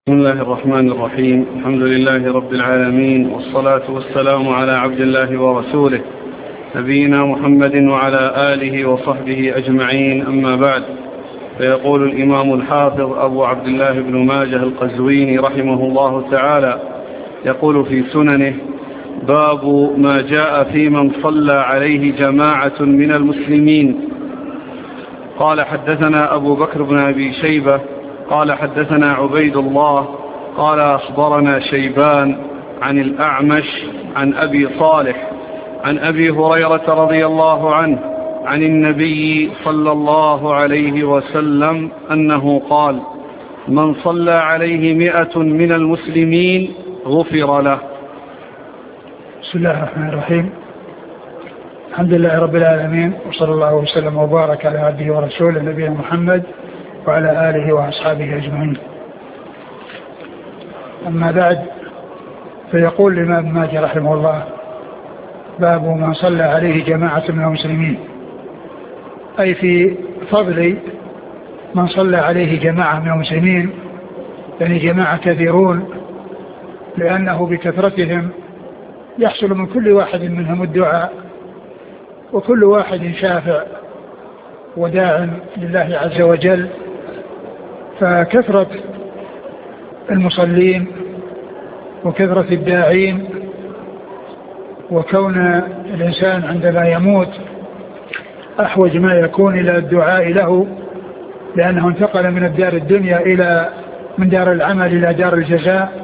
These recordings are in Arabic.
بسم الله الرحمن الرحيم. الحمد لله رب العالمين، والصلاة والسلام على عبد الله ورسوله نبينا محمد وعلى آله وصحبه أجمعين، أما بعد. فيقول الإمام الحافظ أبو عبد الله بن ماجه القزويني رحمه الله تعالى، يقول في سننه: باب ما جاء في من صلى عليه جماعة من المسلمين. قال: حدثنا أبو بكر بن أبي شيبة قال: حدثنا عبيد الله قال: أخبرنا شيبان عن الأعمش عن أبي صالح عن أبي هريرة رضي الله عنه عن النبي صلى الله عليه وسلم أنه قال: من صلى عليه 100 من المسلمين غفر له. بسم الله الرحمن الرحيم. الحمد لله رب العالمين، وصلى الله وسلم وبارك على عبده ورسوله نبينا محمد وعلى آله وأصحابه أجمعين. أما بعد، فيقول الإمام ماجه رحمه الله: باب من صلى عليه جماعة من المسلمين، أي في فضل من صلى عليه جماعة من المسلمين، يعني جماعة كثيرون، لأنه بكثرتهم يحصل من كل واحد منهم الدعاء، وكل واحد شافع وداع لله عز وجل. فكثرة المصلين وكثرة الداعين، وكون الإنسان عندما يموت أحوج ما يكون إلى الدعاء له، لأنه انتقل من الدار الدنيا من دار العمل إلى دار الجزاء،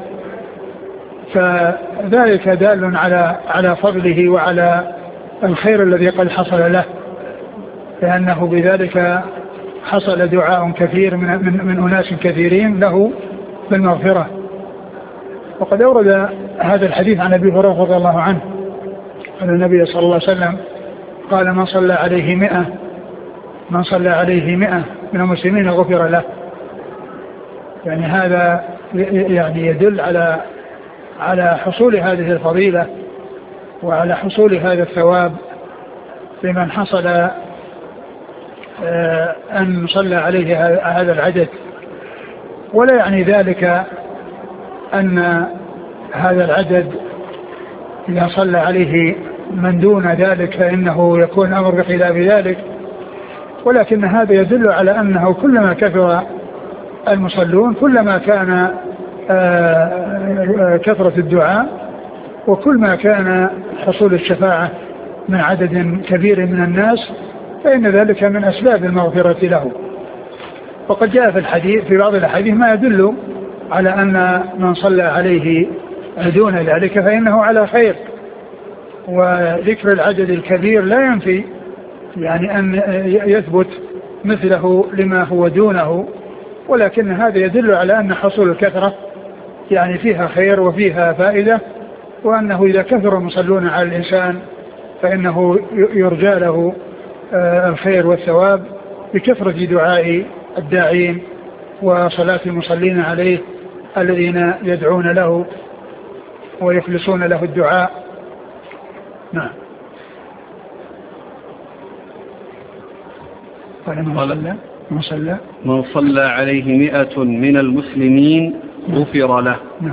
فذلك دال على فضله وعلى الخير الذي قد حصل له، لأنه بذلك حصل دعاء كثير من أناس كثيرين له بالمغفرة. وقد أورد هذا الحديث عن أبي هريرة رضي الله عنه أن النبي صلى الله عليه وسلم قال: من صلى عليه 100 من المسلمين غفر له. يعني هذا يعني يدل على حصول هذه الفضيلة وعلى حصول هذا الثواب لمن حصل أن صلى عليه هذا العدد. ولا يعني ذلك أن هذا العدد إذا صلى عليه من دون ذلك فإنه يكون أمر بخلاف ذلك، ولكن هذا يدل على أنه كلما كثر المصلون كلما كان كثرة الدعاء، وكل ما كان حصول الشفاعة من عدد كبير من الناس، فإن ذلك من أسباب المغفرة له. وقد جاء في بعض الأحاديث ما يدل على أن من صلى عليه دون ذلك فإنه على خير، وذكر العدد الكبير لا ينفي يعني أن يثبت مثله لما هو دونه، ولكن هذا يدل على أن حصول الكثرة يعني فيها خير وفيها فائدة، وأنه إذا كثر المصلون على الإنسان فإنه يرجى له الخير والثواب بكثرة دعاء الداعين وصلاة المصلين عليه الذين يدعون له ويخلصون له الدعاء. نعم. من صلى عليه 100 من المسلمين غفر له. نعم.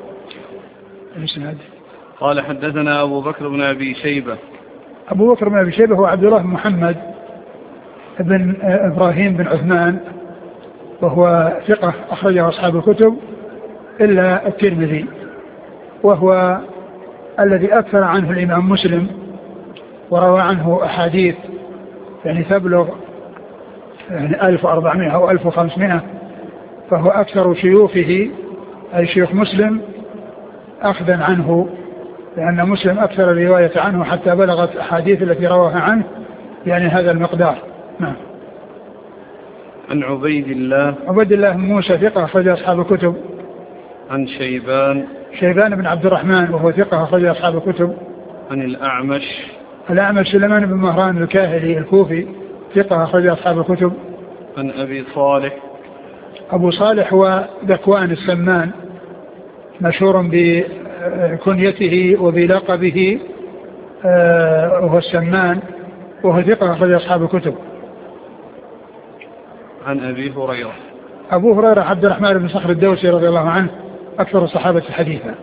قال: حدثنا أبو بكر بن أبي شيبة. أبو بكر بن أبي شيبة هو عبد الله بن محمد بن إبراهيم بن عثمان، وهو ثقة أخرجه أصحاب الكتب إلا الترمذي، وهو الذي أكثر عنه الإمام مسلم وروى عنه أحاديث يعني تبلغ يعني 1400 أو 1500، فهو أكثر شيوخه أي شيوخ مسلم أخذا عنه، لأن مسلم أكثر الرواية عنه حتى بلغت أحاديث التي رواها عنه يعني هذا المقدار. نعم. عن عبيد الله بن موسى ثقة أخرج أصحاب الكتب. عن شيبان بن عبد الرحمن وهو ثقة أخرج أصحاب الكتب. عن الأعمش سليمان بن مهران الكاهلي الكوفي ثقة أخرج أصحاب الكتب. عن أبو صالح هو ذكوان السمان، مشهور بكنيته وبلقبه وهو السمان، وهو ثقة أخرج أصحاب الكتب. عن أبي هريرة أبو هريرة عبد الرحمن بن صخر الدوسي رضي الله عنه أكثر الصحابة حديثا.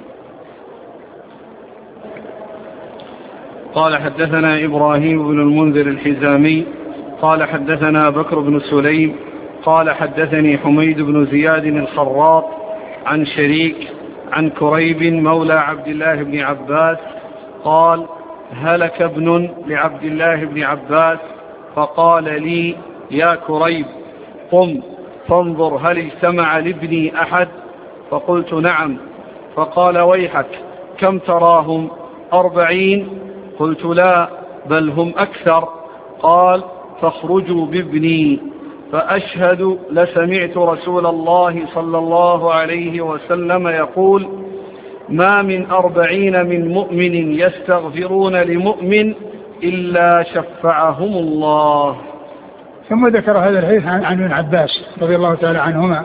قال حدثنا إبراهيم بن المنذر الحزامي قال حدثنا بكر بن سليم قال حدثني حميد بن زياد الخراط عن شريك عن كريب مولى عبد الله بن عباس قال هلك ابن لعبد الله بن عباس فقال لي يا كريب قم فانظر هل اجتمع لابني أحد؟ فقلت نعم. فقال ويحك كم تراهم 40؟ قلت لا بل هم أكثر. قال فاخرجوا بابني فأشهد لسمعت رسول الله صلى الله عليه وسلم يقول ما من 40 من مؤمن يستغفرون لمؤمن إلا شفعهم الله. ثم ذكر هذا الحديث عن ابن عباس رضي الله تعالى عنهما،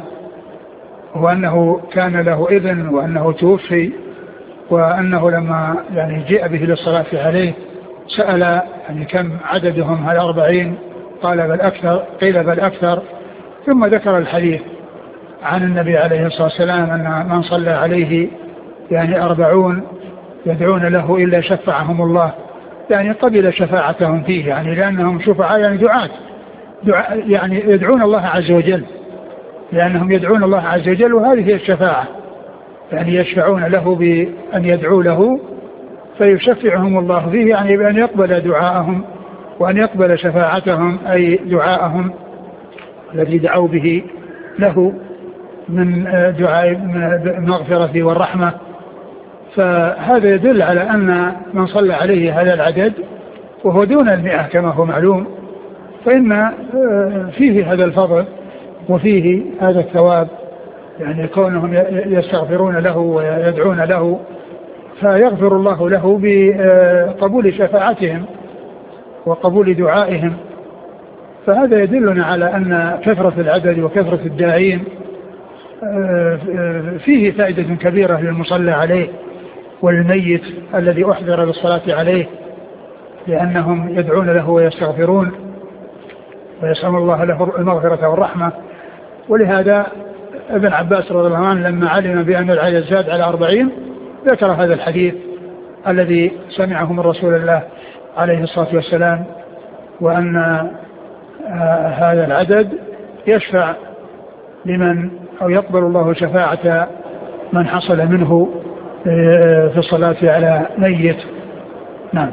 وأنه كان له ابن وأنه توفي، وأنه لما يعني جاء به للصلاة عليه سأل يعني كم عددهم، هل 40؟ قال بل أكثر، قيل بل أكثر. ثم ذكر الحديث عن النبي عليه الصلاة والسلام أن من صلى عليه يعني 40 يدعون له إلا شفعهم الله، يعني قبل شفاعتهم فيه، يعني لأنهم شفعاء يعني دعاة يعني يدعون الله عز وجل، لأنهم يدعون الله عز وجل، وهذه هي الشفاعة، يعني يشفعون له بأن يدعوا له فيشفعهم الله فيه، يعني بأن يقبل دعاءهم وأن يقبل شفاعتهم، أي دعاءهم الذي دعوا به له من دعاء المغفرة والرحمة. فهذا يدل على أن من صلى عليه هذا العدد وهو دون 100 كما هو معلوم، فإن فيه هذا الفضل وفيه هذا الثواب، يعني كونهم يستغفرون له ويدعون له فيغفر الله له بقبول شفاعتهم وقبول دعائهم. فهذا يدلنا على أن كثرة العدد وكثرة الداعين فيه فائدة كبيرة للمصلى عليه والميت الذي أحضر للصلاة عليه، لأنهم يدعون له ويستغفرون ويسأل الله له المغفرة والرحمة. ولهذا ابن عباس رضي الله عنه لما علم بأن العدد زاد على 40 ذكر هذا الحديث الذي سمعه من رسول الله عليه الصلاة والسلام، وأن هذا العدد يشفع لمن أو يقبل الله شفاعة من حصل منه في الصلاة على ميت. نعم.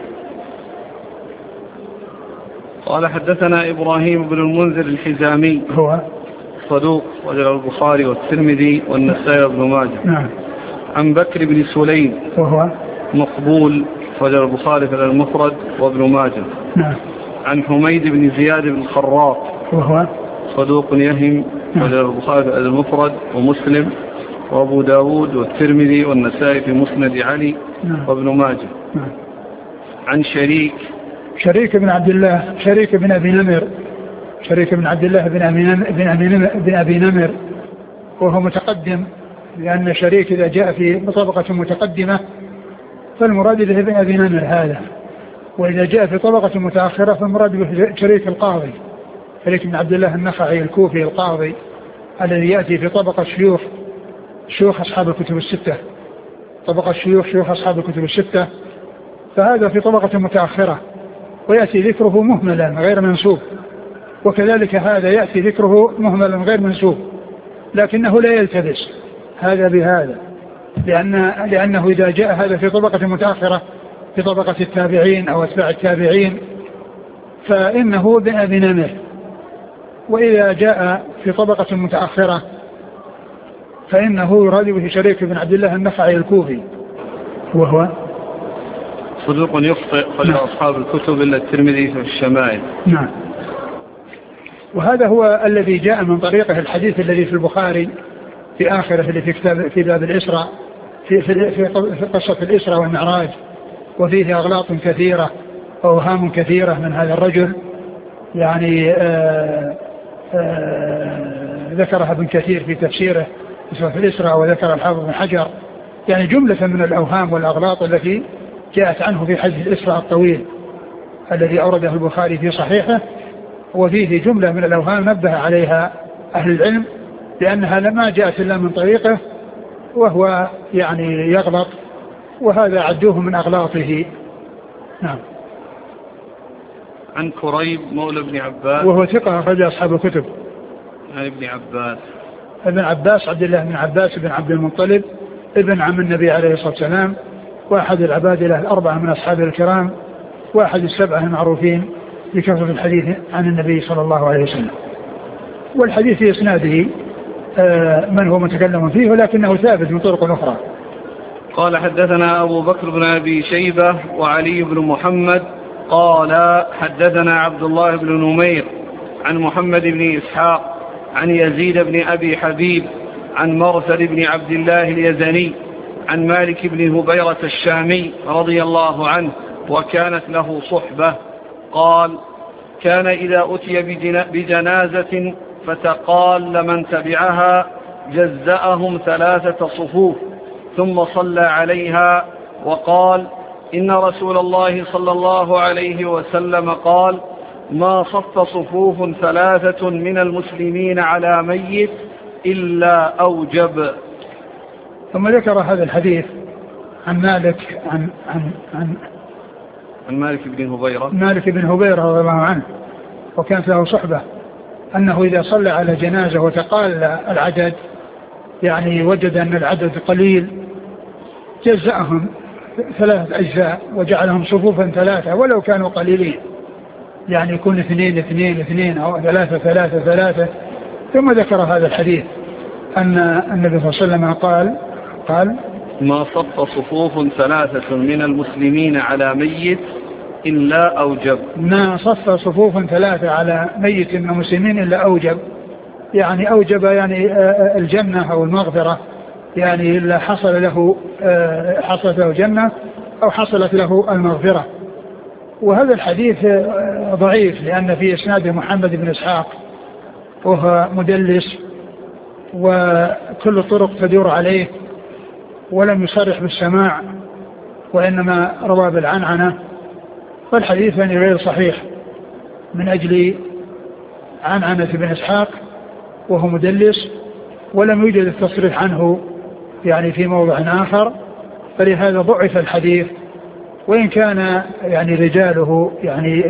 قال حدثنا إبراهيم بن المنذر الحزامي هو صدوق وجل البخاري والترمذي والنسائي وابن ماجه. نعم. عن بكر بن سليم وهو مقبول وجل البخاري في المفرد وابن ماجه. نعم. عن حميد بن زياد بن الخراط وهو صدوق يهم وجل البخاري في المفرد ومسلم وابو داود والترمذي والنسائي في مسند علي. نعم. وابن ماجه. نعم. عن شريك بن عبد الله شريك بن أبي نمر شريك بن عبد الله بن أبي نمر وهو متقدم، لأن شريك إذا جاء في طبقة متقدمة فالمراد به ابن أبي نمر هذا، وإذا جاء في طبقة متأخرة فالمراد به شريك القاضي، شريك بن عبد الله النخعي الكوفي القاضي الذي يأتي في طبقة شيوخ أصحاب الكتب الستة، طبقة شيوخ أصحاب الكتب الستة، فهذا في طبقة متأخرة ويأتي ذكره مهملا غير منسوب، وكذلك هذا يأتي ذكره مهملا غير منسوب، لكنه لا يلتبس هذا بهذا، لأنه إذا جاء هذا في طبقة متأخرة في طبقة التابعين أو أتباع التابعين فإنه ابن أبي نمر، وإذا جاء في طبقة متأخرة فإنه يراد به شريك بن عبد الله النخعي الكوفي وهو صدوق يخطئ قال أصحاب الكتب إلا الترمذي في الشمائل. نعم. وهذا هو الذي جاء من طريقه الحديث الذي في البخاري في آخره اللي في كتاب في باب الإسراء في قصة الإسراء والمعراج، وفيه أغلاط كثيرة وأوهام كثيرة من هذا الرجل، يعني ذكرها ابن كثير في تفسيره في الإسراء، وذكر الحافظ بن حجر يعني جملة من الأوهام والأغلاط التي جاءت عنه في حديث الإسراء الطويل الذي أورده البخاري في صحيحه، وفيه جملة من الأوهام نبه عليها أهل العلم لأنها لما جاءت إلا من طريقه وهو يعني يغلط، وهذا عدوه من أغلاطه. نعم. عن كريب مولى ابن عباس وهو ثقة أخرج أصحاب الكتب. عن ابن عباس. ابن عباس عبد الله بن عباس بن عبد المطلب ابن عم النبي عليه الصلاة والسلام، واحد العبادلة الأربعة من أصحاب الكرام، واحد السبعة المعروفين بكثرة الحديث عن النبي صلى الله عليه وسلم. والحديث في إسناده من هو متكلم فيه، ولكنه ثابت من طرق أخرى. قال حدثنا أبو بكر بن أبي شيبة وعلي بن محمد قال حدثنا عبد الله بن نمير عن محمد بن إسحاق عن يزيد بن أبي حبيب عن مرثد بن عبد الله اليزني عن مالك بن هبيرة الشامي رضي الله عنه وكانت له صحبة قال كان إذا أتي بجنازة فتقال من تبعها جزأهم 3 صفوف ثم صلى عليها وقال إن رسول الله صلى الله عليه وسلم قال ما صف صفوف 3 من المسلمين على ميت إلا أوجب. ثم ذكر هذا الحديث عن مالك عن مالك بن هبيرة رضي الله عنه وكانت له صحبة، أنه إذا صلى على جنازة وتقال العدد يعني وجد أن العدد قليل جزأهم 3 أجزاء وجعلهم صفوفا 3 ولو كانوا قليلين، يعني يكون 2 2 2 أو 3 3 3. ثم ذكر هذا الحديث أن النبي صلى الله عليه وسلم قال ما صف صفوف 3 من المسلمين على ميت إلا أوجب. ما صف صفوف 3 على ميت من المسلمين إلا أوجب، يعني أوجب يعني الجنة أو المغفرة، يعني إلا حصلت له جنة أو حصلت له المغفرة. وهذا الحديث ضعيف لأن في إسناده محمد بن إسحاق وهو مدلس وكل الطرق تدور عليه، ولم يصرح بالسماع وإنما روى بالعنعنة، فالحديث يعني غير صحيح من أجل عنعنة بن إسحاق وهو مدلس، ولم يوجد التصريح عنه يعني في موضع آخر، فلهذا ضعف الحديث، وإن كان يعني رجاله يعني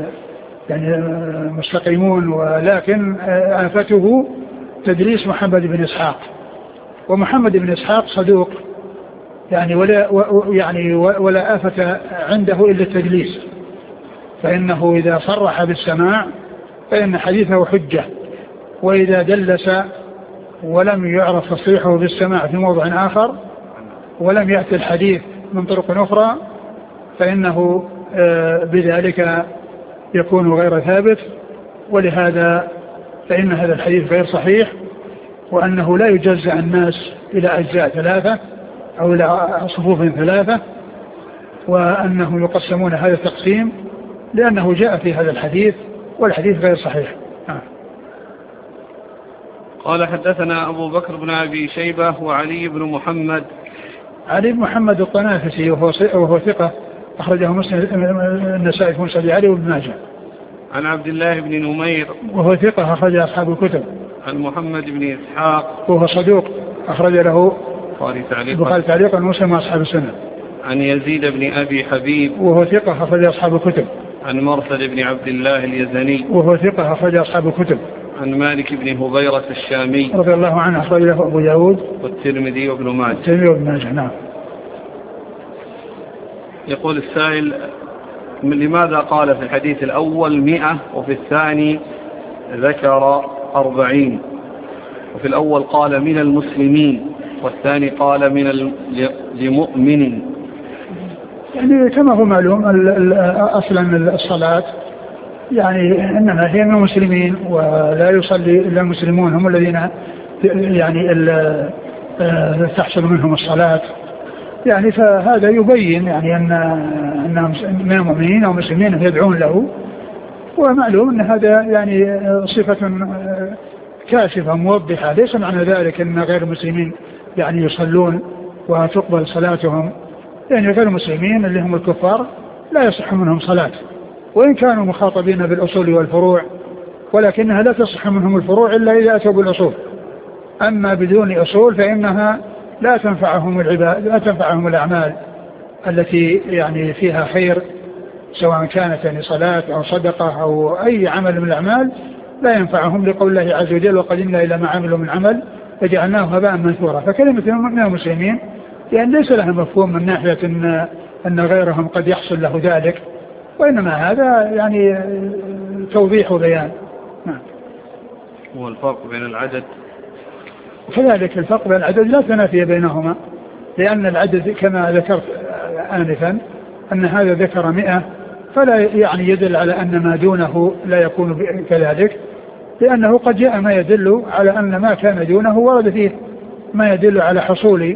مستقيمون، ولكن آفته تدليس محمد بن إسحاق، ومحمد بن إسحاق صدوق يعني ولا آفة عنده إلا التدليس، فإنه إذا صرح بالسماع فإن حديثه حجة، وإذا دلس ولم يعرف تصريحه بالسماع في موضع آخر ولم يأتي الحديث من طرق أخرى فإنه بذلك يكون غير ثابت، ولهذا فإن هذا الحديث غير صحيح، وأنه لا يجزأ الناس إلى أجزاء 3 أو إلى صفوف 3، وأنهم يقسمون هذا التقسيم لأنه جاء في هذا الحديث، والحديث غير صحيح. قال حدثنا أبو بكر بن أبي شيبة وعلي بن محمد. علي بن محمد الطنافسي وهو ثقة أخرجه مسلم النسائي في مسند علي وابن ماجه. عن عبد الله بن نمير وهو ثقة أخرج أصحاب الكتب. عن محمد بن إسحاق وهو صدوق أخرج له البخاري تعليقا ومسلم وأصحاب السنة. عن يزيد بن أبي حبيب وهو ثقة أخرج أصحاب الكتب. عن مرثد بن عبد الله اليزني وهو ثقة أخرج أصحاب الكتب. عن مالك بن هبيرة الشامي رضي الله عنه أخرج له أبو داود والترمذي وابن ماجه. نعم. يقول السائل لماذا قال في الحديث الأول 100 وفي الثاني ذكر 40، وفي الأول قال من المسلمين والثاني قال من لمؤمن؟ يعني كما هو معلوم أصلا الصلاة يعني إنما هي من المسلمين، ولا يصلي إلا المسلمون هم الذين يعني تحصل منهم الصلاة، يعني فهذا يبين يعني أنهم من المؤمنين أو مسلمين يدعون له، ومعلوم أن هذا يعني صفة كاشفة موضحة، ليس معنى ذلك أن غير المسلمين يعني يصلون وتقبل صلاتهم، يعني غير المسلمين اللي هم الكفار لا يصح منهم صلاة وإن كانوا مخاطبين بالأصول والفروع، ولكنها لا تصح منهم الفروع إلا إذا أتوا بالأصول، أما بدون أصول فإنها لا تنفعهم الأعمال التي يعني فيها خير، سواء كانت يعني صلاة أو صدقة أو أي عمل من الأعمال لا ينفعهم، لقول الله عز وجل وقدمنا إلى ما عملوا من عمل فجعلناه هباء منثورا. فكلمة من المسلمين يعني ليس لها مفهوم من ناحية أن غيرهم قد يحصل له ذلك، وإنما هذا يعني توضيح وبيان. هو الفرق بين العدد كذلك الفرق بين العدد لا تنافي بينهما، لأن العدد كما ذكرت آنفا أن هذا ذكر 100 فلا يعني يدل على أن ما دونه لا يكون كذلك، لأنه قد جاء ما يدل على أن ما كان دونه ورد فيه ما يدل على حصوله،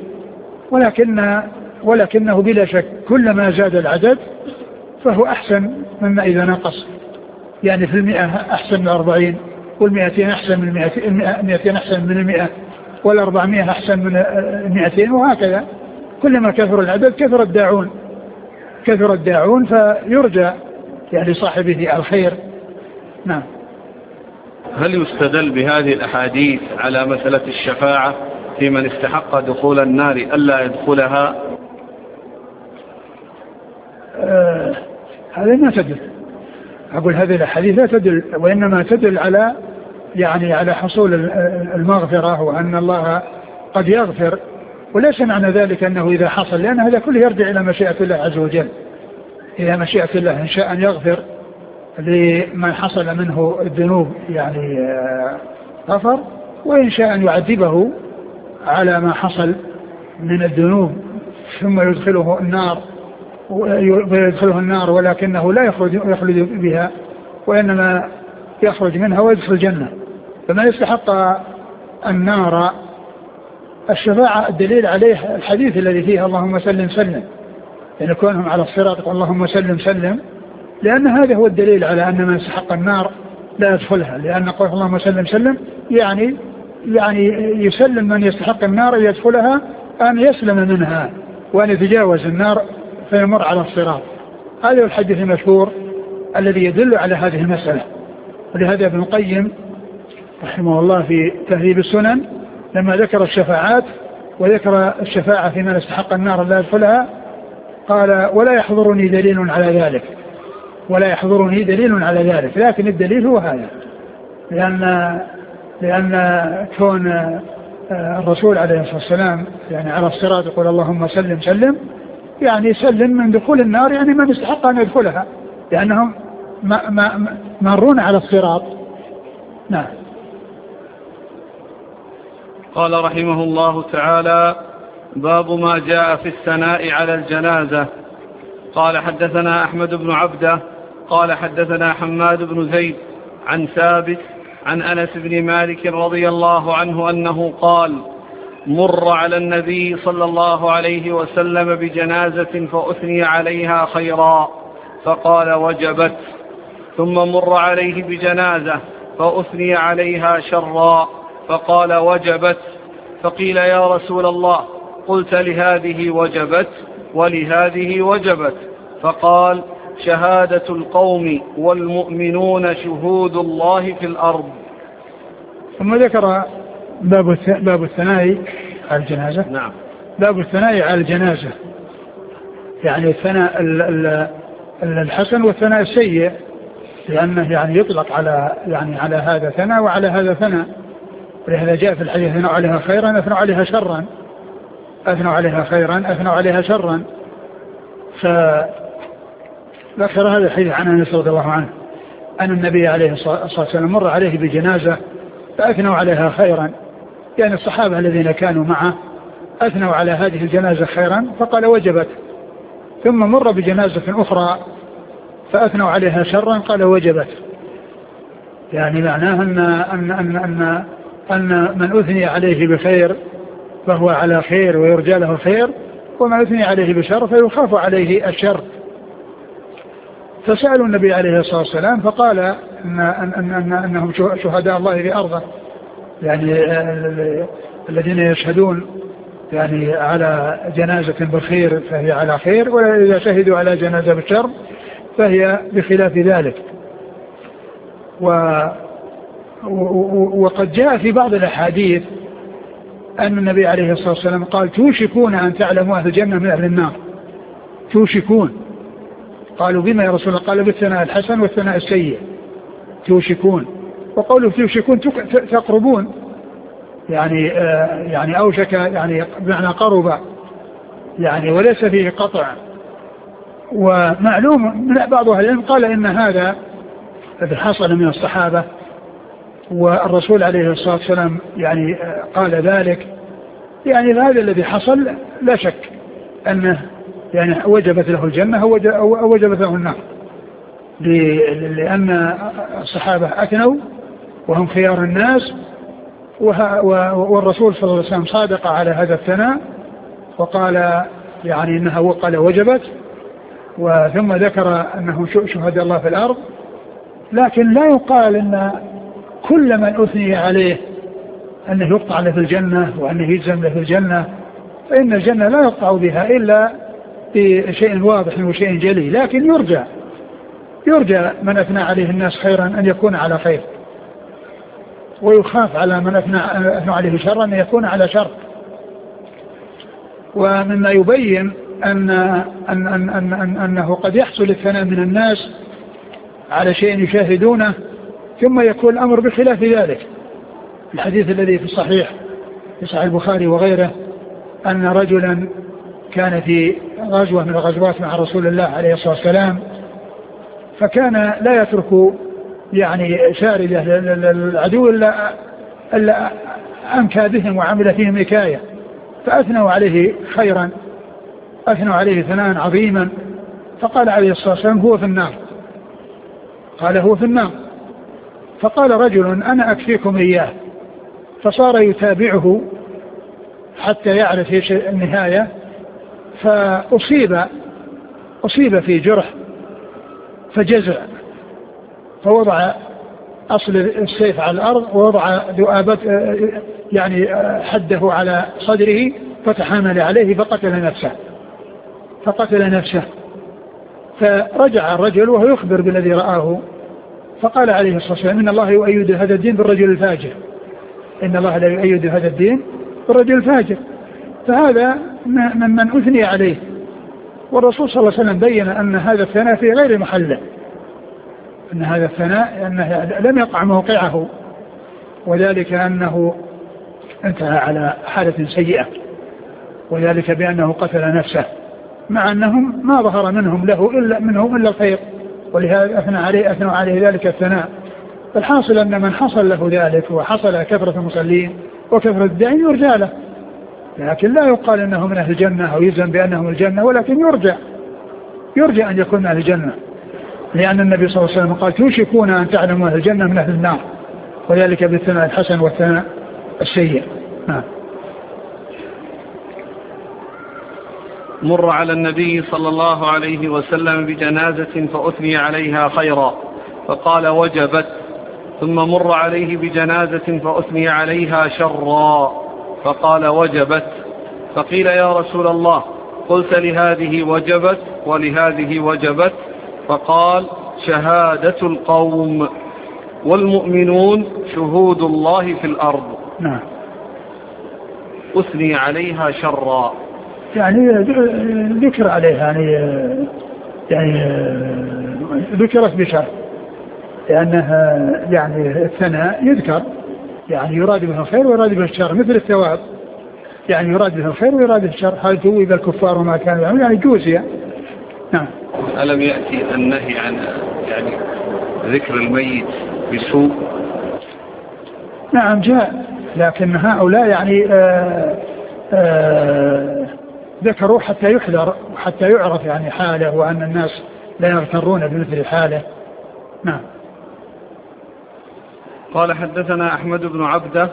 ولكنه بلا شك كلما زاد العدد فهو أحسن مما إذا نقص. يعني في 100 أحسن من 40، وال200 أحسن من 200 أحسن من 100، وال400 أحسن من 200، وهكذا. كلما كثر العدد كثر الداعون فيرجى يعني صاحبه الخير. نعم. هل يستدل بهذه الأحاديث على مسألة الشفاعة في من استحق دخول النار ألا يدخلها؟ هذا ما تدل. أقول هذه الأحاديث لا تدل، وإنما تدل على يعني على حصول المغفرة وأن الله قد يغفر، وليس معنى ذلك أنه إذا حصل، لأن هذا كله يرجع إلى مشيئة الله عز وجل. إلى مشيئة الله إن شاء أن يغفر لمن حصل منه الذنوب يعني غفر، وإن شاء أن يعذبه على ما حصل من الذنوب ثم يدخله النار ولكنه لا يخلد بها، وإنما يخرج منها ويدخل الجنة. فما يستحق النار الشفاعة الدليل عليه الحديث الذي فيه اللهم سلم سلم، يعني كونهم على الصراط اللهم سلم سلم، لأن هذا هو الدليل على أن من يستحق النار لا يدخلها، لأن قول اللهم سلم سلم يعني يسلم من يستحق النار يدخلها أن يسلم منها وأن يتجاوز النار فيمر على الصراط. هذا هو الحديث المشهور الذي يدل على هذه المسألة. ولهذا ابن القيم رحمه الله في تهذيب السنن لما ذكر الشفاعات وذكر الشفاعة في من استحق النار لا يدخلها قال ولا يحضرني دليل على ذلك، لكن الدليل هو هذا، لأن كون الرسول عليه الصلاة والسلام يعني على الصراط يقول اللهم سلم سلم، يعني سلم من دخول النار، يعني من يستحق أن يدخلها لأنهم مرون على الصراط. نعم. قال رحمه الله تعالى: باب ما جاء في الثناء على الجنازة. قال حدثنا أحمد بن عبده قال حدثنا حماد بن زيد عن ثابت عن أنس بن مالك رضي الله عنه أنه قال: مر على النبي صلى الله عليه وسلم بجنازة فأثني عليها خيرا فقال وجبت، ثم مر عليه بجنازة فأثني عليها شرا فقال وجبت، فقيل يا رسول الله قلت لهذه وجبت ولهذه وجبت؟ فقال شهادة القوم والمؤمنون شهود الله في الأرض. ثم ذكر باب الثناء على الجنازة. نعم. باب الثناء على الجنازة، يعني الثناء الحسن والثناء السيء، لأنه يعني يطلق على هذا ثناء وعلى هذا ثناء. ولهذا جاء في الحديث أثنوا عليها خيرا أثنوا عليها شرا، أثنوا عليها خيرا أثنوا عليها شرا. فذكر هذا الحديث عن أنس رضي الله عنه أن النبي عليه الصلاة والسلام مر عليه بجنازة فأثنوا عليها خيرا، يعني الصحابة الذين كانوا معه أثنوا على هذه الجنازة خيرا فقال وجبت، ثم مر بجنازة أخرى فأثنوا عليها شرا قال وجبت. يعني معناه أن من أثني عليه بخير فهو على خير ويرجى له خير، ومن أثني عليه بشر فيخاف عليه الشر. فسألوا النبي عليه الصلاة والسلام فقال أنهم شهداء الله في أرضه، يعني الذين يشهدون يعني على جنازة بالخير فهي على خير، وإذا شهدوا على جنازة بالشر فهي بخلاف ذلك. وقد جاء في بعض الأحاديث أن النبي عليه الصلاة والسلام قال توشكون أن تعلموا أهل الجنة من أهل النار. توشكون. قالوا بما يا رسول الله؟ قال بالثناء الحسن والثناء السيء. توشكون. وقوله توشكون تقربون، يعني أوشك، يعني بمعنى قرب، يعني وليس فيه قطع. ومعلوم من بعض أهل العلم قال إن هذا الذي حصل من الصحابة والرسول عليه الصلاة والسلام يعني قال ذلك، يعني هذا الذي حصل لا شك أنه يعني وجبت له الجنة أو وجبت له النار، لأن الصحابة أثنوا وهم خيار الناس، والرسول صلى الله عليه وسلم صادق على هذا الثناء وقال يعني إنها وقال وجبت، وثم ذكر أنه شهداء الله في الأرض. لكن لا يقال أن كل من أثني عليه أنه يقطع له في الجنة وأنه يجزم له في الجنة، فإن الجنة لا يقطع بها إلا بشيء واضح وشيء جلي. لكن يرجى من أثنى عليه الناس خيرا أن يكون على خير، ويخاف على من أثنى عليه شرا أن يكون على شر. ومما يبين أنه قد يحصل الثناء من الناس على شيء يشاهدونه ثم يكون الأمر بخلاف ذلك. الحديث الذي في الصحيح في صحيح البخاري وغيره أن رجلا كان في غزوة من الغزوات مع رسول الله عليه الصلاة والسلام، فكان لا يترك يعني شاردة العدو إلا أنكى بهم وعمل فيهم إكاية، فأثنوا عليه خيرا، أثنوا عليه ثناء عظيما، فقال عليه الصلاة والسلام هو في النار. قال هو في النار. فقال رجل أنا أكفيكم إياه، فصار يتابعه حتى يعرف ايش النهاية، فأصيب في جرح فجزع، فوضع أصل السيف على الأرض ووضع ذؤابة يعني حده على صدره فتحامل عليه فقتل نفسه. فرجع الرجل وهو يخبر بالذي رآه، فقال عليه الصلاة والسلام إن الله يؤيد هذا الدين بالرجل الفاجر، إن الله لا يؤيد هذا الدين بالرجل الفاجر. فهذا من أثني عليه، والرسول صلى الله عليه وسلم بين أن هذا الثناء في غير محله، أن هذا الثناء أنه لم يقع موقعه، وذلك أنه انتهى على حالة سيئة، وذلك بأنه قتل نفسه، مع أنهم ما ظهر منهم إلا الخير، ولهذا أثنوا عليه ذلك الثناء. فالحاصل أن من حصل له ذلك وحصل كثرة المصلين وكثرة الداعين يرجى له، لكن لا يقال أنه من أهل الجنة أو يزن بأنه من الجنة، ولكن يرجى أن يكون من أهل الجنة، لأن النبي صلى الله عليه وسلم قال توشكون أن تعلموا أهل الجنة من أهل النار، وذلك بالثناء الحسن والثناء السيء. مر على النبي صلى الله عليه وسلم بجنازة فأثني عليها خيرا فقال وجبت، ثم مر عليه بجنازة فأثني عليها شرا فقال وجبت، فقيل يا رسول الله قلت لهذه وجبت ولهذه وجبت؟ فقال شهادة القوم والمؤمنون شهود الله في الأرض. أثني عليها شرا، يعني ذكر عليها، يعني ذكرت بشر، لأنها يعني الثناء يذكر، يعني يراد به الخير ويراد به الشر، مثل الثواب، يعني يراد به الخير ويراد به الشر. هل ثوب الكفار وما كانوا يعملون، يعني جوزية. نعم. ألم يأتي النهي عن يعني ذكر الميت بسوء؟ نعم جاء، لكن هؤلاء يعني ذكروا حتى يحذر وحتى يعرف يعني حاله، وأن الناس لا يغترون بمثل حاله. نعم. قال حدثنا أحمد بن عبده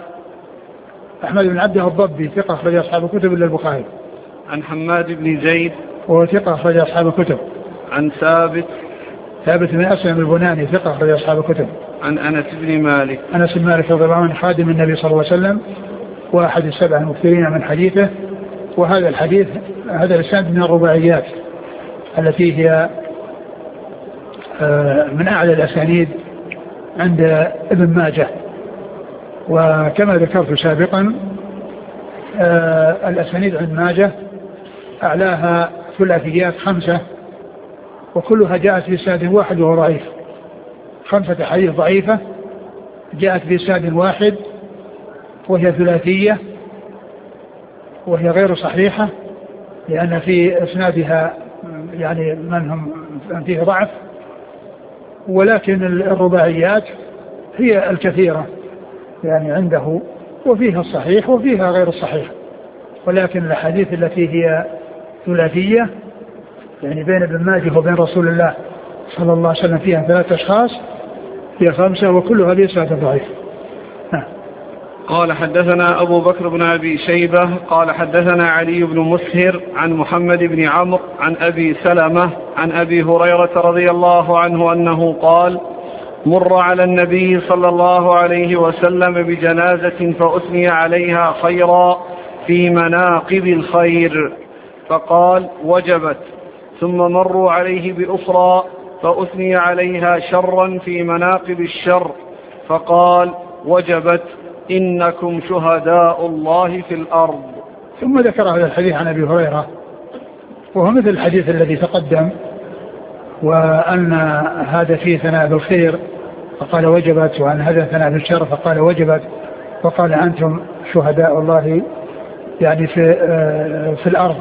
الضبي ثقة أخرج أصحاب الكتب إلا البخاري. عن حماد بن زيد وهو ثقة أخرج أصحاب الكتب. عن ثابت بن أسلم البناني ثقة أخرج أصحاب الكتب. عن أنس بن مالك رضي الله عنه خادم النبي صلى الله عليه وسلم وأحد السبع المكثرين من حديثه. وهذا الحديث هذا الإسناد من الرباعيات التي هي من أعلى الأسانيد عند ابن ماجه. وكما ذكرت سابقا الأسانيد عند ماجه أعلاها ثلاثيات 5 وكلها جاءت بإسناد واحد وهو ضعيف. 5 أحاديث ضعيفة جاءت بإسناد واحد وهي ثلاثية وهي غير صحيحة لأن في إسنادها يعني من فيه ضعف، ولكن الرباعيات هي الكثيرة يعني عنده، وفيها الصحيح وفيها غير الصحيح، ولكن الأحاديث التي هي ثلاثية يعني بين ابن ماجه وبين رسول الله صلى الله عليه وسلم فيها 3 أشخاص هي 5 وكلها بإسناد ضعيف. قال حدثنا أبو بكر بن أبي شيبة قال حدثنا علي بن مسهر عن محمد بن عمرو عن أبي سلمة عن أبي هريرة رضي الله عنه أنه قال: مر على النبي صلى الله عليه وسلم بجنازة فأثني عليها خيرا في مناقب الخير فقال: وجبت. ثم مروا عليه بأخرى فأثني عليها شرا في مناقب الشر فقال: وجبت، إنكم شهداء الله في الأرض. ثم ذكر هذا الحديث عن أبي هريرة وهو مثل الحديث الذي تقدم، وأن هذا فيه ثناء بالخير فقال وجبت، وأن هذا ثناء بالشر فقال وجبت، وقال أنتم شهداء الله يعني في الأرض.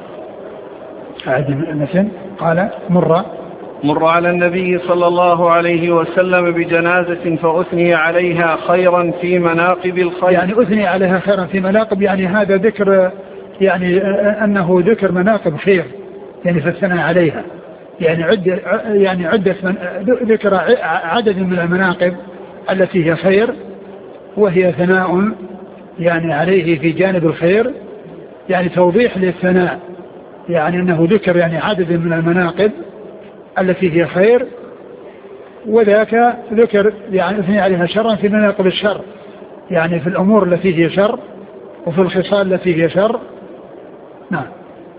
مثل قال مر على النبي صلى الله عليه وسلم بجنازة فأثني عليها خيرا في مناقب الخير، يعني أثني عليها خيرا في مناقب، يعني هذا ذكر يعني أنه ذكر مناقب خير يعني في الثناء عليها، يعني عدة ذكر عدد من المناقب التي هي خير وهي ثناء يعني عليه في جانب الخير، يعني توضيح للثناء، يعني أنه ذكر يعني عدد من المناقب التي هي خير، وذاك ذكر يعني أثني عليها شرا في مناقب الشر، يعني في الأمور التي هي شر وفي الخصال التي هي شر. نعم.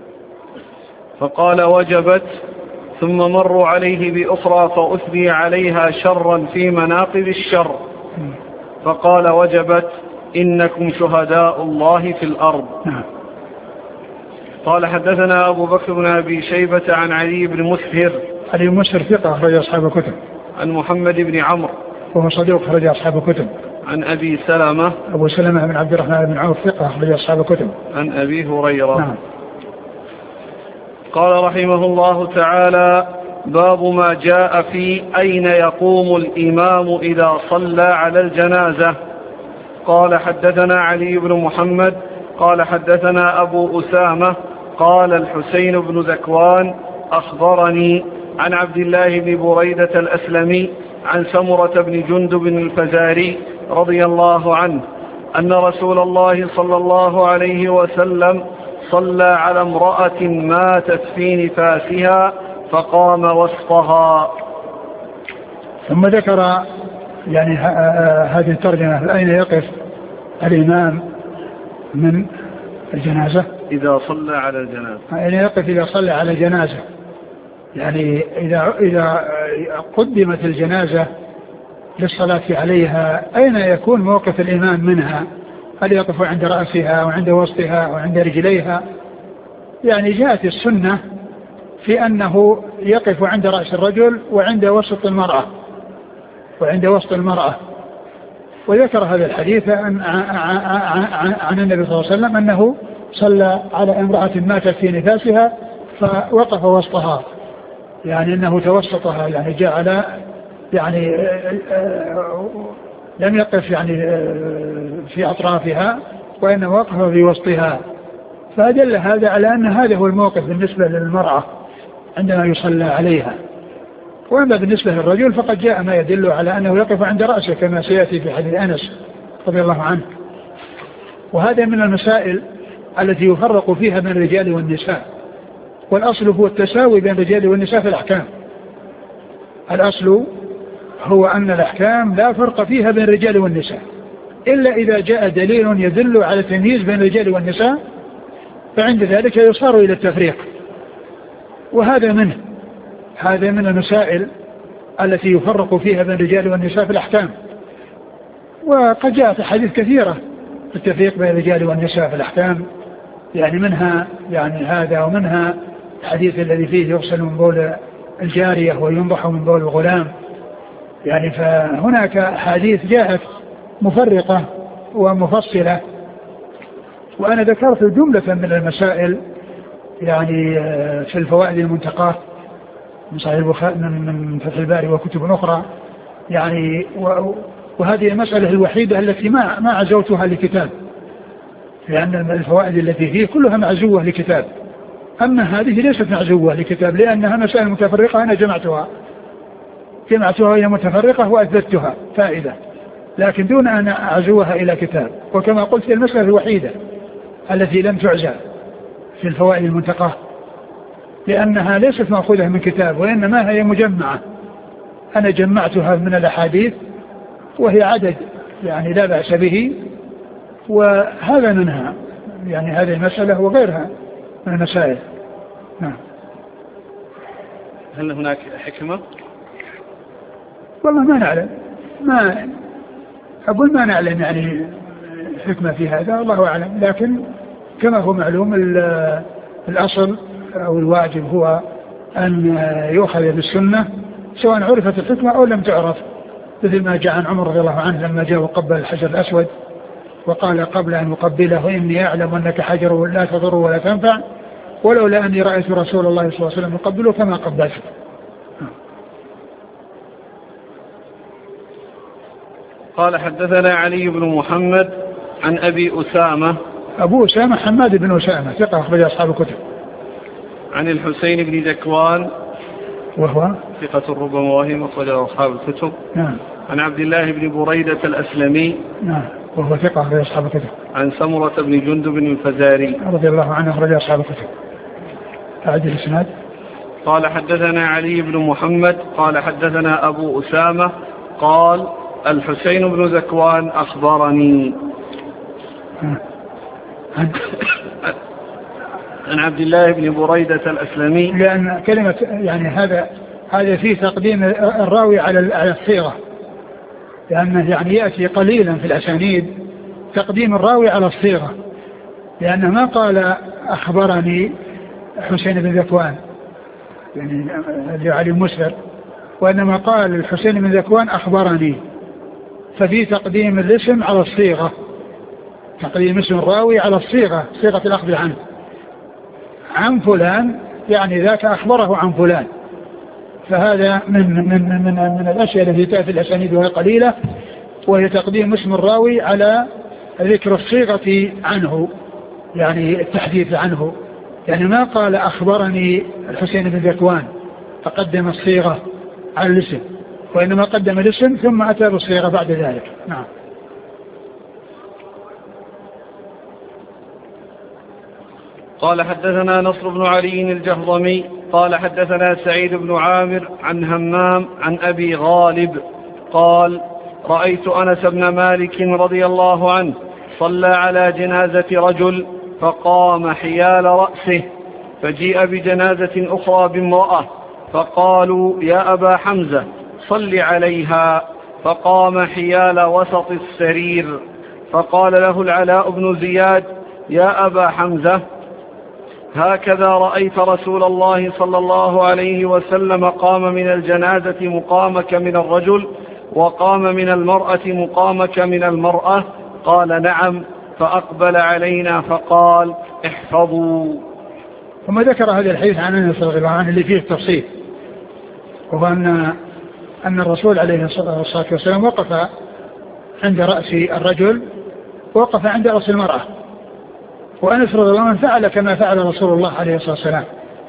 فقال وجبت. ثم مروا عليه بأخرى فأثني عليها شرا في مناقب الشر فقال وجبت، إنكم شهداء الله في الأرض. نعم. قال حدثنا أبو بكر بن أبي شيبة عن علي بن مسهر. علي بن مسهر ثقة أخرج أصحاب الكتب. عن محمد بن عمرو وهو صديق أخرج أصحاب الكتب. عن أبي سلمة. أبو سلمة بن عبد الرحمن بن عوف ثقة أخرج أصحاب الكتب. عن أبي هريرة. نعم. قال رحمه الله تعالى: باب ما جاء في أين يقوم الإمام إذا صلى على الجنازة. قال حدثنا علي بن محمد قال حدثنا أبو أسامة قال الحسين بن ذكوان أخبرني عن عبد الله بن بريدة الأسلمي عن سمرة بن جندب الفزاري رضي الله عنه أن رسول الله صلى الله عليه وسلم صلى على امرأة ماتت في نفاسها فقام وسطها. ثم ذكر يعني هذه الترجمة: أين يقف الإمام من الجنازة إذا صلى على الجنازة. أين يقف إذا صلى على الجنازة، يعني إذا قدمت الجنازة للصلاة عليها أين يكون موقف الإمام منها؟ هل يقف عند رأسها وعند وسطها وعند رجليها؟ يعني جاءت السنة في أنه يقف عند رأس الرجل وعند وسط المرأة. وذكر هذا الحديث عن النبي صلى الله عليه وسلم أنه صلى على امرأة ماتت في نفاسها فوقف وسطها، يعني أنه توسطها، يعني جعل يعني لم يقف يعني في أطرافها وإنما وقف في وسطها، فأدل هذا على أن هذا هو الموقف بالنسبة للمرأة عندما يصلى عليها. وأما بالنسبة للرجل فقد جاء ما يدل على أنه يقف عند رأسه كما سيأتي في حديث أنس رضي الله عنه. وهذا من المسائل التي يفرق فيها بين الرجال والنساء، والأصل هو التساوي بين الرجال والنساء في الأحكام. الأصل هو أن الأحكام لا فرق فيها بين الرجال والنساء إلا إذا جاء دليل يدل على التمييز بين الرجال والنساء، فعند ذلك يصار إلى التفريق. وهذا من المسائل التي يفرق فيها بين الرجال والنساء في الأحكام. وقد جاءت أحاديث كثيرة التفريق بين الرجال والنساء في الأحكام، يعني منها يعني هذا، ومنها الحديث الذي فيه يغسل من بول الجارية وينضح من بول الغلام. يعني فهناك حديث جاءت مفرقة ومفصلة، وأنا ذكرت جملة من المسائل يعني في الفوائد المنتقاة من صحيح البخاري من فتح الباري وكتب أخرى يعني، وهذه المسألة الوحيدة التي ما عزوتها لكتاب، لأن الفوائد التي فيه كلها معزوة لكتاب، أما هذه ليست معزوة لكتاب لأنها مسائل متفرقة أنا جمعتها هي متفرقة وأثبتها فائدة، لكن دون أن أعزوها إلى كتاب. وكما قلت المسألة الوحيدة التي لم تعزى في الفوائد المنتقاة لأنها ليست مأخوذة من كتاب، وإنما هي مجمعة، أنا جمعتها من الأحاديث وهي عدد يعني لا بأس به، وهذا منها يعني هذه المسألة وغيرها من المسائل. نعم. هل هناك حكمة؟ والله ما نعلم، ما نعلم يعني حكمة في هذا، الله أعلم، لكن كما هو معلوم الأصل أو الواجب هو أن يؤخذ بالسنة سواء عرفت الحكمة أو لم تعرف، مثل ما جاء عن عمر رضي الله عنه لما جاء وقبل الحجر الأسود وقال قبل أن يقبله إني أعلم أنك حجر لا تضر ولا تنفع، ولولا أني رأيت رسول الله صلى الله عليه وسلم يقبله كما قبلته. قال حدثنا علي بن محمد عن أبي أسامة. أبو أسامة حماد بن أسامة ثقة أخرج أصحاب الكتب. عن الحسين بن ذكوان وهو ثقة ربما وهم أخرج أصحاب الكتب. نعم. عن عبد الله بن بريدة الأسلمي. نعم. وهو ثقة أخرج أصحاب الكتب. عن سمرة بن جندب الفزاري رضي الله عنه أخرج أصحاب الكتب. أعد الإسناد. قال حدثنا علي بن محمد قال حدثنا أبو أسامة قال الحسين بن ذكوان أخبرني عن عبد الله بن بريدة الأسلمي، لأن كلمة يعني هذا فيه تقديم الراوي على الصيغة، لأنه يعني يأتي قليلا في الأسانيد تقديم الراوي على الصيغة، لأنه ما قال أخبرني حسين بن ذكوان يعني علي مسر، وإنما قال الحسين بن ذكوان أخبرني، ففي تقديم الاسم على الصيغة، تقديم اسم الراوي على الصيغة، صيغة الأخذ عنه عن فلان، يعني ذاك أخبره عن فلان. فهذا من الأشياء التي تأتي الأسانيد وهي قليلة، وهي تقديم اسم الراوي على ذكر الصيغة عنه، يعني التحديث عنه، يعني ما قال أخبرني الحسين بن ذكوان فقدم الصيغة على الاسم، وإنما قدم الاسم ثم أتى بالصيغة بعد ذلك. نعم. قال حدثنا نصر بن علي الجهضمي قال حدثنا سعيد بن عامر عن همام عن أبي غالب قال رأيت أنس بن مالك رضي الله عنه صلى على جنازة رجل فقام حيال رأسه، فجيء بجنازة أخرى بامرأة فقالوا يا أبا حمزة صل عليها، فقام حيال وسط السرير، فقال له العلاء بن زياد يا أبا حمزة هكذا رأيت رسول الله صلى الله عليه وسلم قام من الجنازة مقامك من الرجل وقام من المرأة مقامك من المرأة؟ قال نعم، فأقبل علينا فقال احفظوا. ثم ذكر هذا الحديث عن أنس رضي الله عنه اللي فيه التفصيل، وهو أن الرسول عليه الصلاة والسلام وقف عند رأس الرجل ووقف عند رأس المرأة، وأنس رضي الله عنه فعل كما فعل رسول الله عليه الصلاة والسلام.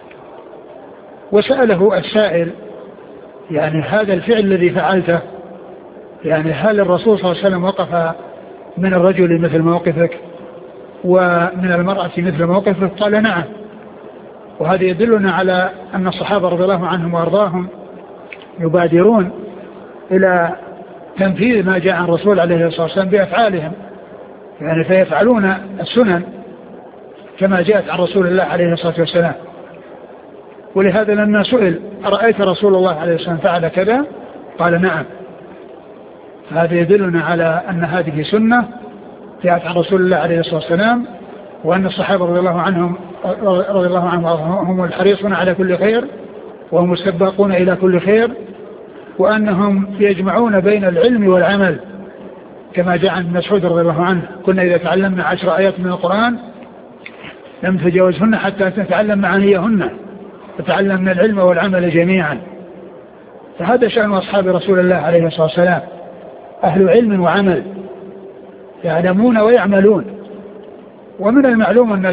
وسأله السائل يعني هذا الفعل الذي فعلته يعني هل الرسول صلى الله عليه وسلم وقف من الرجل مثل موقفك ومن المرأة مثل موقفك؟ قال نعم. وهذا يدلنا على أن الصحابة رضي الله عنهم وأرضاهم يبادرون إلى تنفيذ ما جاء عن الرسول عليه الصلاة والسلام بأفعالهم، يعني فيفعلون السنن كما جاءت عن رسول الله عليه الصلاة والسلام. ولهذا لما سئل أرأيت رسول الله عليه الصلاة والسلام فعل كذا؟ قال نعم. هذا يدلنا على أن هذه سنة جاءت عن رسول الله عليه الصلاة والسلام، وأن الصحابة رضي الله عنهم هم الحريصون على كل خير وهم السباقون إلى كل خير، وأنهم يجمعون بين العلم والعمل كما جاء عن مسعود رضي الله عنه: كنا إذا تعلمنا 10 آيات من القرآن لم تجاوزهن حتى نتعلم معانيهن، فتعلمنا العلم والعمل جميعا. فهذا شأن أصحاب رسول الله عليه الصلاة والسلام، أهل علم وعمل، يعلمون ويعملون. ومن المعلوم أن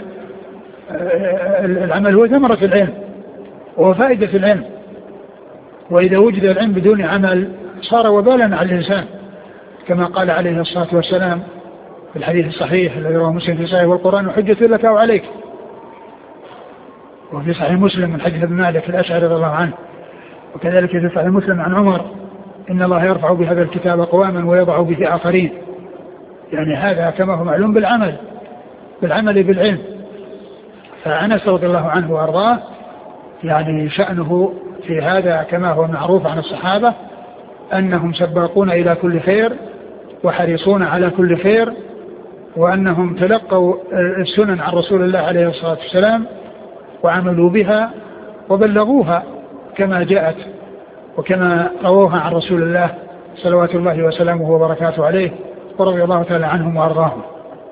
العمل هو ثمرة العلم وهو فائدة العلم، وإذا وجد العلم بدون عمل صار وبالا على الإنسان، كما قال عليه الصلاة والسلام في الحديث الصحيح الذي رواه مسلم في صحيح: والقرآن حجة لك أو عليك. وفي صحيح مسلم من حديث ابن مالك الأشعري رضي الله عنه، وكذلك في صحيح مسلم عن عمر: إن الله يرفع بهذا الكتاب أقواما ويضع به آخرين. يعني هذا كما هو معلوم بالعمل بالعلم. فأنس رضي الله عنه وأرضاه يعني شأنه في هذا كما هو معروف عن الصحابة، أنهم سباقون إلى كل خير وحريصون على كل خير، وأنهم تلقوا السنن عن رسول الله عليه الصلاة والسلام وعملوا بها وبلغوها كما جاءت وكما رووها عن رسول الله صلوات الله وسلامه وبركاته عليه، ورضي الله تعالى عنهم وأرضاهم.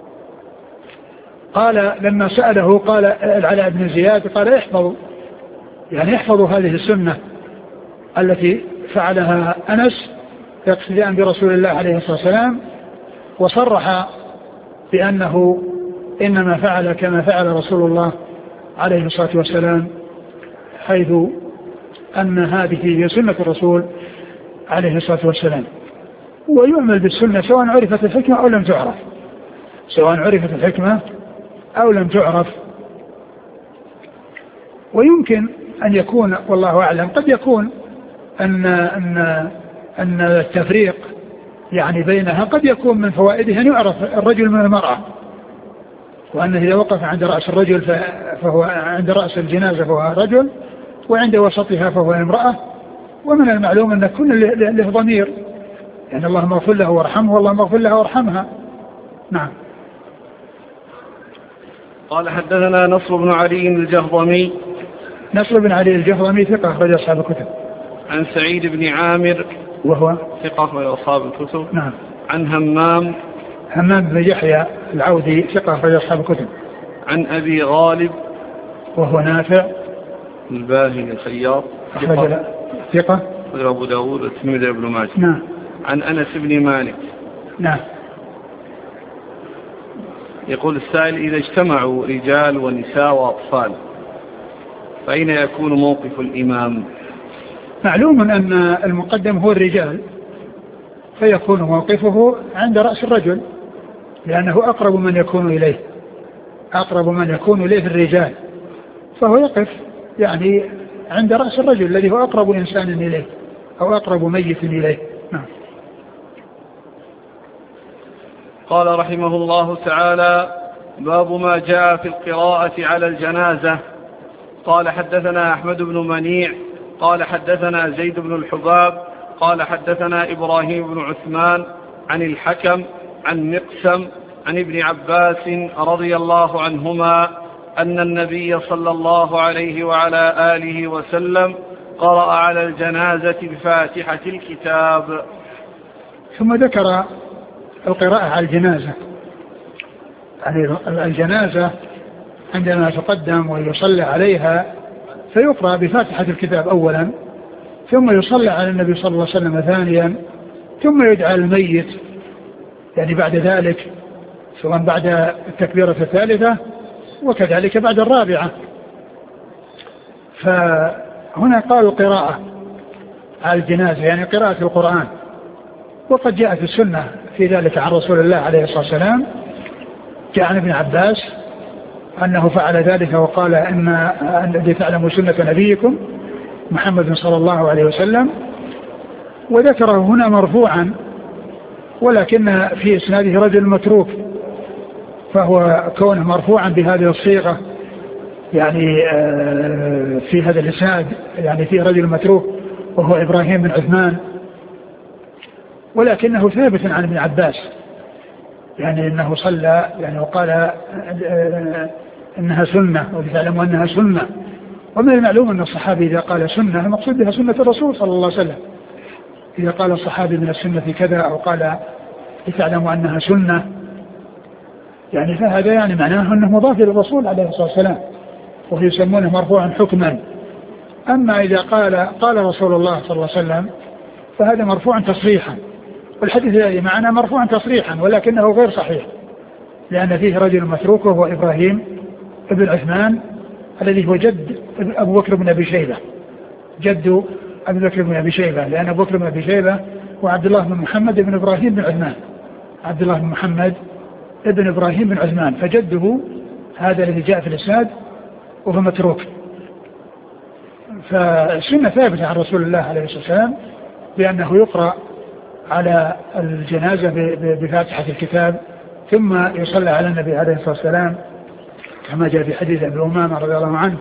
قال لما سأله قال العلاء بن زياد قال: احفظوا هذه السنة التي فعلها أنس اقتداء برسول الله عليه الصلاة والسلام، وصرح بأنه إنما فعل كما فعل رسول الله عليه الصلاة والسلام، حيث أن هذه هي سنة الرسول عليه الصلاة والسلام. ويعمل بالسنة سواء عرفت الحكمة أو لم تعرف. ويمكن أن يكون والله أعلم قد يكون أن التفريق يعني بينها قد يكون من فوائده أن يعرف الرجل من المرأة، وأنه إذا وقف عند رأس الرجل فهو عند رأس الجنازة فهو رجل، وعند وسطها فهو امرأة. ومن المعلوم أن كل له ضمير، يعني اللهم اغفر له وارحمه واللهم اغفر لها وارحمها. نعم. قال: حدثنا نصر بن علي الجهضمي. نصر بن علي الجهضمي ثقة أخرج أصحاب الكتب. عن سعيد بن عامر وهو ثقة أخرج أصحاب الكتب. نعم. عن همام بن يحيى العودي ثقة أخرج أصحاب الكتب. عن أبي غالب وهو نافع الباهلي الخياط ثقة أبو داود والترمذي وابن ماجه. نعم. عن أنس بن مالك. نعم. يقول السائل: إذا اجتمعوا رجال ونساء وأطفال فأين يكون موقف الإمام؟ معلوم أن المقدم هو الرجال، فيكون موقفه عند رأس الرجل، لأنه أقرب من يكون إليه الرجال، فهو يقف يعني عند رأس الرجل الذي هو أقرب إنسان إليه أو أقرب ميت إليه. نعم. قال رحمه الله تعالى: باب ما جاء في القراءة على الجنازة. قال: حدثنا أحمد بن منيع قال حدثنا زيد بن الحباب قال حدثنا إبراهيم بن عثمان عن الحكم عن مقسم عن ابن عباس رضي الله عنهما أن النبي صلى الله عليه وعلى آله وسلم قرأ على الجنازة بفاتحة الكتاب. ثم ذكر القراءة على الجنازة. يعني الجنازة عندما تقدم ويصلى عليها فيقرأ بفاتحة الكتاب أولا، ثم يصلى على النبي صلى الله عليه وسلم ثانيا، ثم يدعى الميت يعني بعد ذلك، سواء بعد التكبيرة الثالثة وكذلك بعد الرابعة. فهنا قال القراءة على الجنازة يعني قراءة القرآن، وقد جاءت السنة في ذلك عن رسول الله عليه الصلاة والسلام. جاء عن ابن عباس أنه فعل ذلك وقال: إن الذي تعلم سنة نبيكم محمد صلى الله عليه وسلم، وذكره هنا مرفوعا، ولكن في إسناده رجل متروك، فهو كونه مرفوعا بهذه الصيغة يعني في هذا الإسناد يعني فيه رجل متروك وهو إبراهيم بن عثمان، ولكنه ثابت عن ابن عباس، يعني أنه صلى يعني وقال إنها سنة ولتعلموا أنها سنة. ومن المعلوم أن الصحابي إذا قال سنة المقصود بها سنة الرسول صلى الله عليه وسلم. إذا قال الصحابي من السنة كذا أو قال لتعلموا أنها سنة يعني فهذا يعني معناه أنه مضاف للرسول عليه الصلاة والسلام وهو يسمونه مرفوعا حكما. أما إذا قال رسول الله صلى الله عليه وسلم فهذا مرفوعا تصريحا، والحديث الذي معنا مرفوعا تصريحا ولكنه غير صحيح لأن فيه رجل متروك وهو إبراهيم ابن عثمان الذي هو جد أبو بكر بن أبي شيبة، جد أبو بكر بن أبي شيبة، لأن أبو بكر بن أبي شيبة وعبد الله بن محمد بن إبراهيم بن عثمان، عبد الله بن محمد ابن إبراهيم بن عثمان، فجده هذا الذي جاء في الإسناد وهو متروك. فالسنة ثابتة عن رسول الله عليه الصلاة والسلام بأنه يقرأ على الجنازة بفاتحة الكتاب ثم يصلى على النبي عليه الصلاة والسلام كما جاء في حديث أبي أمامة رضي الله عنه،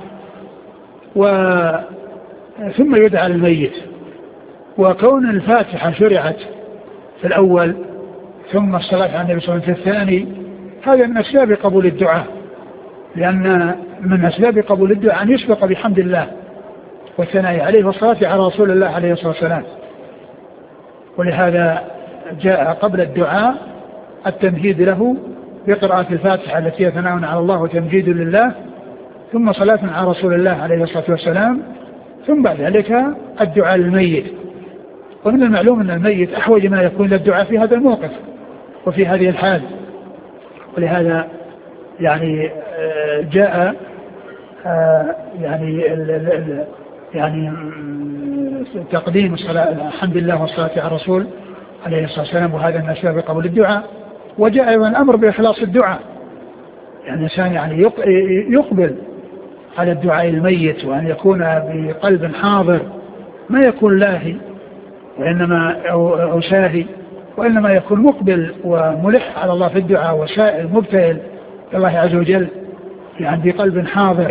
ثم يدعى للميت. وكون الفاتحة شرعت في الأول ثم الصلاة على النبي صلى الله عليه وسلم في الثاني هذا من أسباب قبول الدعاء، لأن من أسباب قبول الدعاء أن يسبق بحمد الله والثناء عليه والصلاة على رسول الله عليه الصلاة والسلام. ولهذا جاء قبل الدعاء التمهيد له بقراءة الفاتحة التي هي ثناء على الله وتمجيد لله، ثم صلاة على رسول الله عليه الصلاة والسلام، ثم بعد ذلك الدعاء للميت. ومن المعلوم أن الميت أحوج ما يكون للدعاء في هذا الموقف وفي هذه الحال، ولهذا يعني جاء يعني تقديم الصلاة الحمد لله والصلاة على الرسول عليه الصلاة والسلام، وهذا من أسباب قبول الدعاء. وجاء أيضا الأمر بإخلاص الدعاء، يعني الإنسان يعني يقبل على الدعاء الميت وأن يكون بقلب حاضر، ما يكون لاهي وإنما أو ساهي، وإنما يكون مقبل وملح على الله في الدعاء وسائل مبتهل لله عز وجل يعني بقلب حاضر.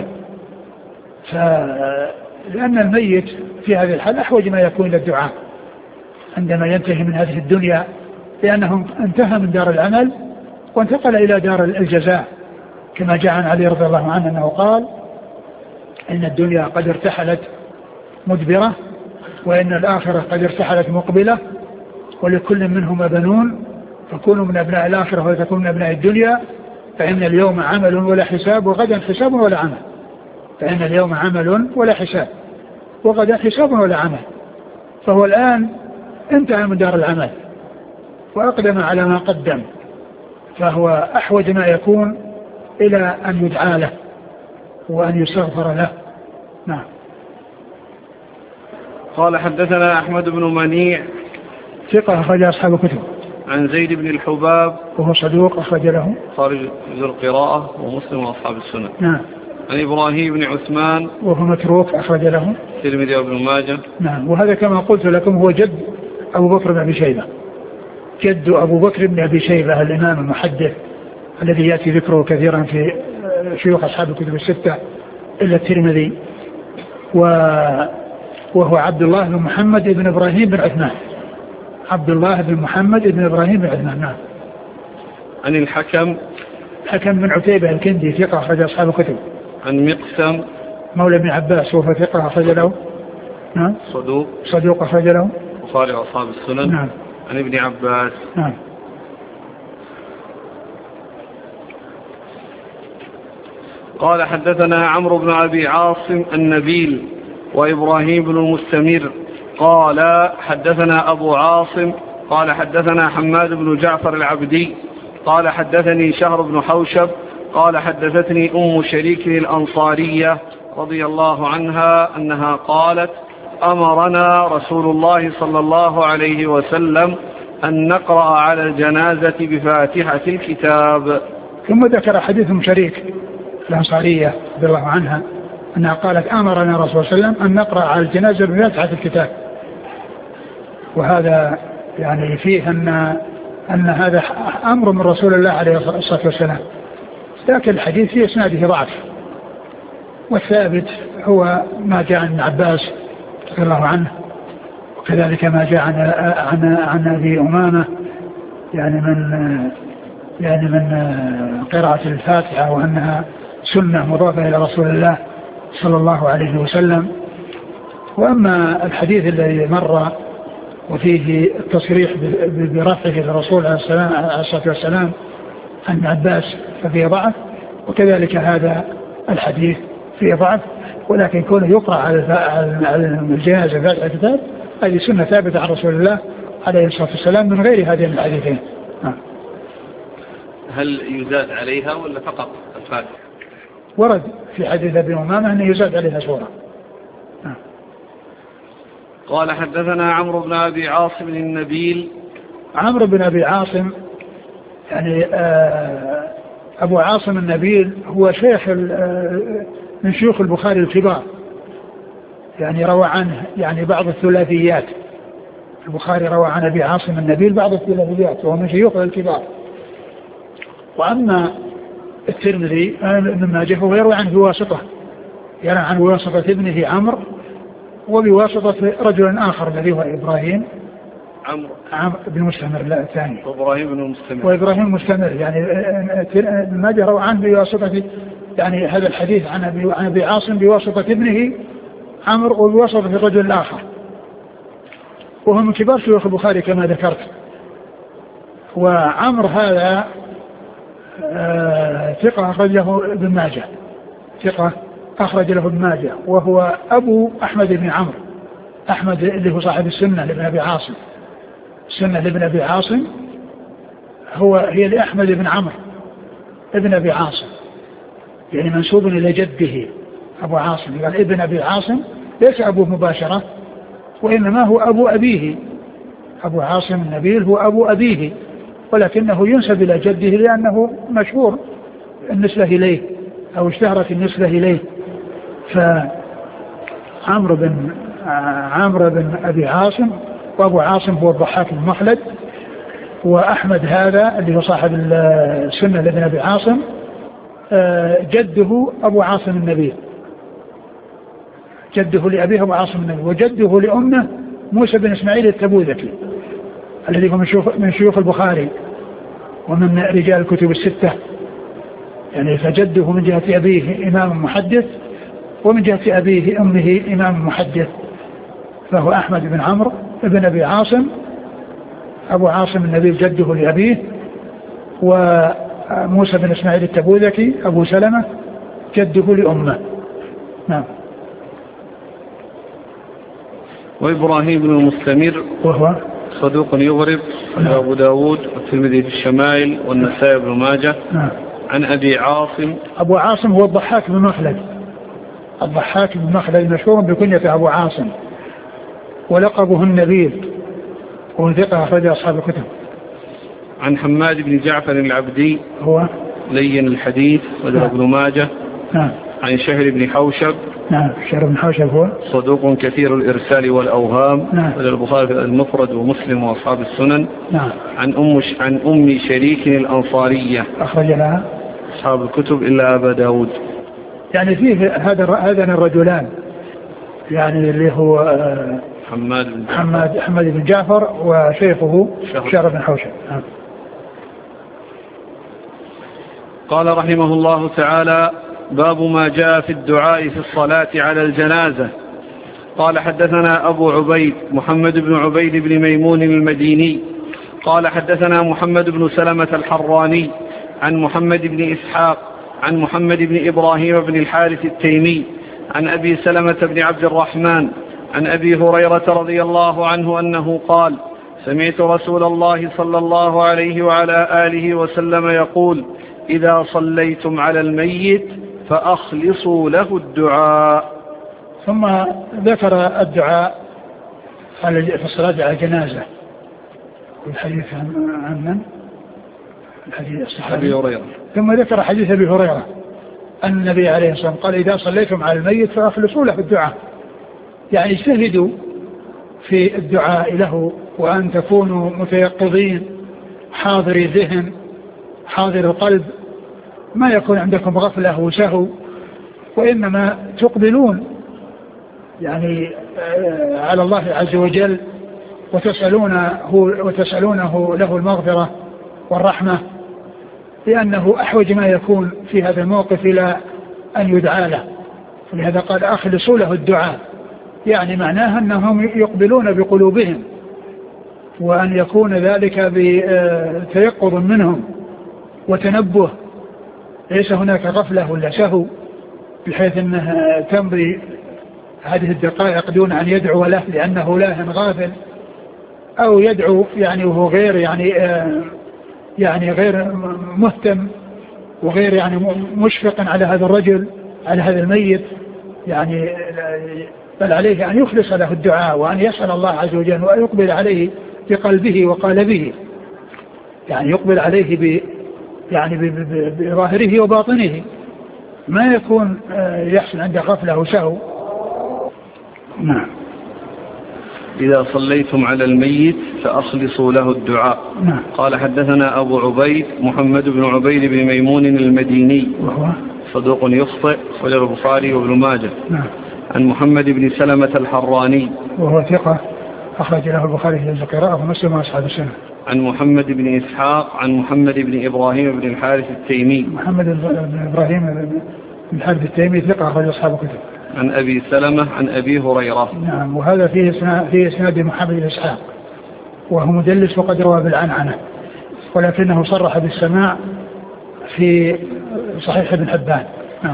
لأن الميت في هذه الحال أحوج ما يكون للدعاء عندما ينتهي من هذه الدنيا، لأنه انتهى من دار العمل وانتقل إلى دار الجزاء، كما جاء عن علي رضي الله عنه أنه قال إن الدنيا قد ارتحلت مدبرة وإن الآخرة قد ارتحلت مقبلة، ولكل منهما بنون، فكونوا من أبناء الآخرة وتكونوا من أبناء الدنيا، فإن اليوم عمل ولا حساب وغدا حساب ولا عمل. فإن اليوم عمل ولا حساب وغدا حساب ولا عمل. فهو الآن انتهى من دار العمل وأقدم على ما قدم، فهو أحوج ما يكون إلى أن يدعى له وأن يستغفر له. نعم. قال حدثنا أحمد بن منيع ثقة أخرج أصحاب الكتب. عن زيد بن الحباب وهو صدوق أخرج له خارج ذو القراءة ومسلم وأصحاب السنة. نعم. عن إبراهيم بن عثمان وهو متروك أخرج له الترمذي وابن ماجه. نعم. وهذا كما قلت لكم هو جد أبو بكر بن أبي شيبة، جد أبو بكر بن أبي شيبة الإمام المحدث الذي يأتي ذكره كثيرا في شيوخ أصحاب الكتب الستة إلا الترمذي، وهو عبد الله بن محمد بن إبراهيم بن عثمان، عبد الله بن محمد بن إبراهيم بن عثمان. نعم. عن الحكم بن عتيبة الكندي ثقة أخرج أصحاب الكتب. عن مقسم مولى ابن عباس وهو ثقة أخرج له. نعم. صدوق أخرج له البخاري وأصحاب السنن. نعم. عن ابن عباس. نعم. قال حدثنا عمرو بن أبي عاصم النبيل وإبراهيم بن المستمر قال حدثنا أبو عاصم قال حدثنا حماد بن جعفر العبدي قال حدثني شهر بن حوشب قال حدثتني أم شريك الأنصارية رضي الله عنها أنها قالت أمرنا رسول الله صلى الله عليه وسلم أن نقرأ على الجنازة بفاتحة الكتاب. ثم ذكر حديث أم شريك الأنصارية رضي الله عنها أنها قالت أمرنا رسول الله صلى الله عليه وسلم أن نقرأ على الجنازة بفاتحة الكتاب. وهذا يعني فيه أن هذا أمر من رسول الله عليه الصلاة والسلام، لكن الحديث في إسناده ضعف، والثابت هو ما جاء عن عباس رضي الله عنه، وكذلك ما جاء عن أبي أمامة يعني يعني من قراءة الفاتحة وأنها سنة مضافة إلى رسول الله صلى الله عليه وسلم. وأما الحديث الذي مر وفيه التصريح برفعه للرسول عليه الصلاة والسلام عن عباس ففيه ضعف، وكذلك هذا الحديث فيه ضعف، ولكن كونه يقرأ على الجنازة فاتحة الكتاب هذه سنة ثابتة عن رسول الله عليه الصلاة والسلام من غير هذين الحديثين. هل يزاد عليها ولا فقط الفاتحة؟ ورد في حديث أبي أمامة أنه يزاد عليها سورة. قال حدثنا عمرو بن أبي عاصم النبيل. عمرو بن أبي عاصم يعني أبو عاصم النبيل هو شيخ من شيوخ البخاري الكبار، يعني روى عنه يعني بعض الثلاثيات. البخاري روى عن أبي عاصم النبيل بعض الثلاثيات وهو من شيوخ الكبار. وأما الترمذي ابن ماجه هو يروي عنه بواسطة، يروي عن بواسطة ابنه عمرو وبواسطة رجل آخر الذي هو إبراهيم عمرو بن مستمر لا الثاني وإبراهيم مستمر. يعني ابن ماجه روى عنه بواسطة يعني هذا الحديث عن أبي عاصم بواسطة ابنه عمرو وبواسطة الرجل الآخر، وهو من كبار شيوخ البخاري كما ذكرت. وعمرو هذا ثقة أخرج له ابن ماجه، ثقة أخرج له ابن ماجه، وهو أبو أحمد بن عمرو، أحمد اللي هو صاحب السنة لابن أبي عاصم. السنة لابن أبي عاصم هي لأحمد بن عمرو ابن أبي عاصم، يعني منسوب إلى جده أبو عاصم. قال ابن أبي عاصم ليس أبوه مباشرة، وإنما هو أبو أبيه. أبو عاصم النبيل هو أبو أبيه، ولكنه ينسب إلى جده لأنه مشهور النسبة إليه أو اشتهرت النسبة إليه. فعمرو بن أبي عاصم، وأبو عاصم هو الضحاك بن مخلد، وأحمد هذا اللي هو صاحب السنة لابن أبي عاصم جده أبو عاصم النبيل، جده لأبيه أبو عاصم النبيل، وجده لأمه موسى بن إسماعيل التبوذكي الذي هو من شيوخ البخاري ومن رجال الكتب الستة. يعني فجده من جهة أبيه إمام محدث، ومن جهة أبيه أمه إمام محدث، فهو أحمد بن عمرو بن أبي عاصم أبو عاصم النبيل جده لأبيه، وموسى بن إسماعيل التبوذكي أبو سلمة جده لأمه. نعم. وإبراهيم بن المستمر وهو صدوق يغرب، أبو داود والترمذي في الشمائل والنسائي بن ماجه. عن أبي عاصم. أبو عاصم هو الضحاك بن مخلد، الضحاك بن مخلد مشهور بكنية أبو عاصم، ولقبه النبيل، وهو ثقة أخرج أصحاب الكتب. عن حماد بن جعفر العبدي هو لين الحديث وله ابن ماجه. عن شهر بن حوشب. شهر بن حوشب هو صدوق كثير الإرسال والأوهام، وله البخاري المفرد ومسلم وأصحاب السنن. عن أم شريك الأنصارية أخرج لها أصحاب الكتب إلا أبا داود. يعني فيه هذان الرجلان، يعني اللي هو حماد بن جعفر وشيخه شهر بن حوشب. قال رحمه الله تعالى: باب ما جاء في الدعاء في الصلاة على الجنازة. قال حدثنا أبو عبيد محمد بن عبيد بن ميمون المديني قال حدثنا محمد بن سلمة الحراني عن محمد بن إسحاق عن محمد بن إبراهيم بن الحارث التيمي عن أبي سلمة بن عبد الرحمن عن أبي هريرة رضي الله عنه أنه قال: سمعت رسول الله صلى الله عليه وعلى آله وسلم يقول: إذا صليتم على الميت فأخلصوا له الدعاء. ثم ذكر الدعاء في الصلاة على الجنازة، الحديث عن من؟ الحديث الصحابي أبي هريرة. ثم ذكر حديث أبي هريرة أن النبي عليه الصلاة والسلام قال: إذا صليتم على الميت فأخلصوا له الدعاء، يعني اجتهدوا في الدعاء له، وأن تكونوا متيقظين حاضر الذهن حاضر القلب، ما يكون عندكم غفلة وسهو، وإنما تقبلون يعني على الله عز وجل وتسألونه له المغفرة والرحمة لأنه أحوج ما يكون في هذا الموقف إلى أن يدعى له، ولهذا قال أخلصوا له الدعاء، يعني معناها أنهم يقبلون بقلوبهم، وأن يكون ذلك بتيقظ منهم وتنبه، ليس هناك غفلة ولا سهو بحيث أنها تمضي هذه الدقائق دون أن يدعو له لأنه لاه غافل، أو يدعو يعني وهو غير يعني غير مهتم وغير يعني مشفق على هذا الرجل على هذا الميت، يعني بل عليه أن يخلص له الدعاء وأن يسأل الله عز وجل وأن يقبل عليه بقلبه وقالبه، يعني يقبل عليه يعني بظاهره وباطنه، ما يكون يحصل عنده غفلة وسهو. نعم. إذا صليتم على الميت فأخلصوا له الدعاء. نعم. قال حدثنا أبو عبيد محمد بن عبيد بن ميمون المديني وهو صدوق يخطئ، وله البخاري وابن ماجه. نعم. عن محمد بن سلمة الحراني وهو ثقة أخرج له البخاري في القراءة ومسلم وأصحاب السنة. عن محمد بن إسحاق عن محمد بن إبراهيم بن الحارث التيمي. محمد بن إبراهيم بن الحارث التيمي ثقة أخرج أصحاب الكتب. عن أبي سلمة عن أبي هريرة. نعم. وهذا فيه إسناد محمد بن إسحاق وهو مدلس وقد روى بالعنعنة، ولكنه صرح بالسماع في صحيح ابن حبان. نعم.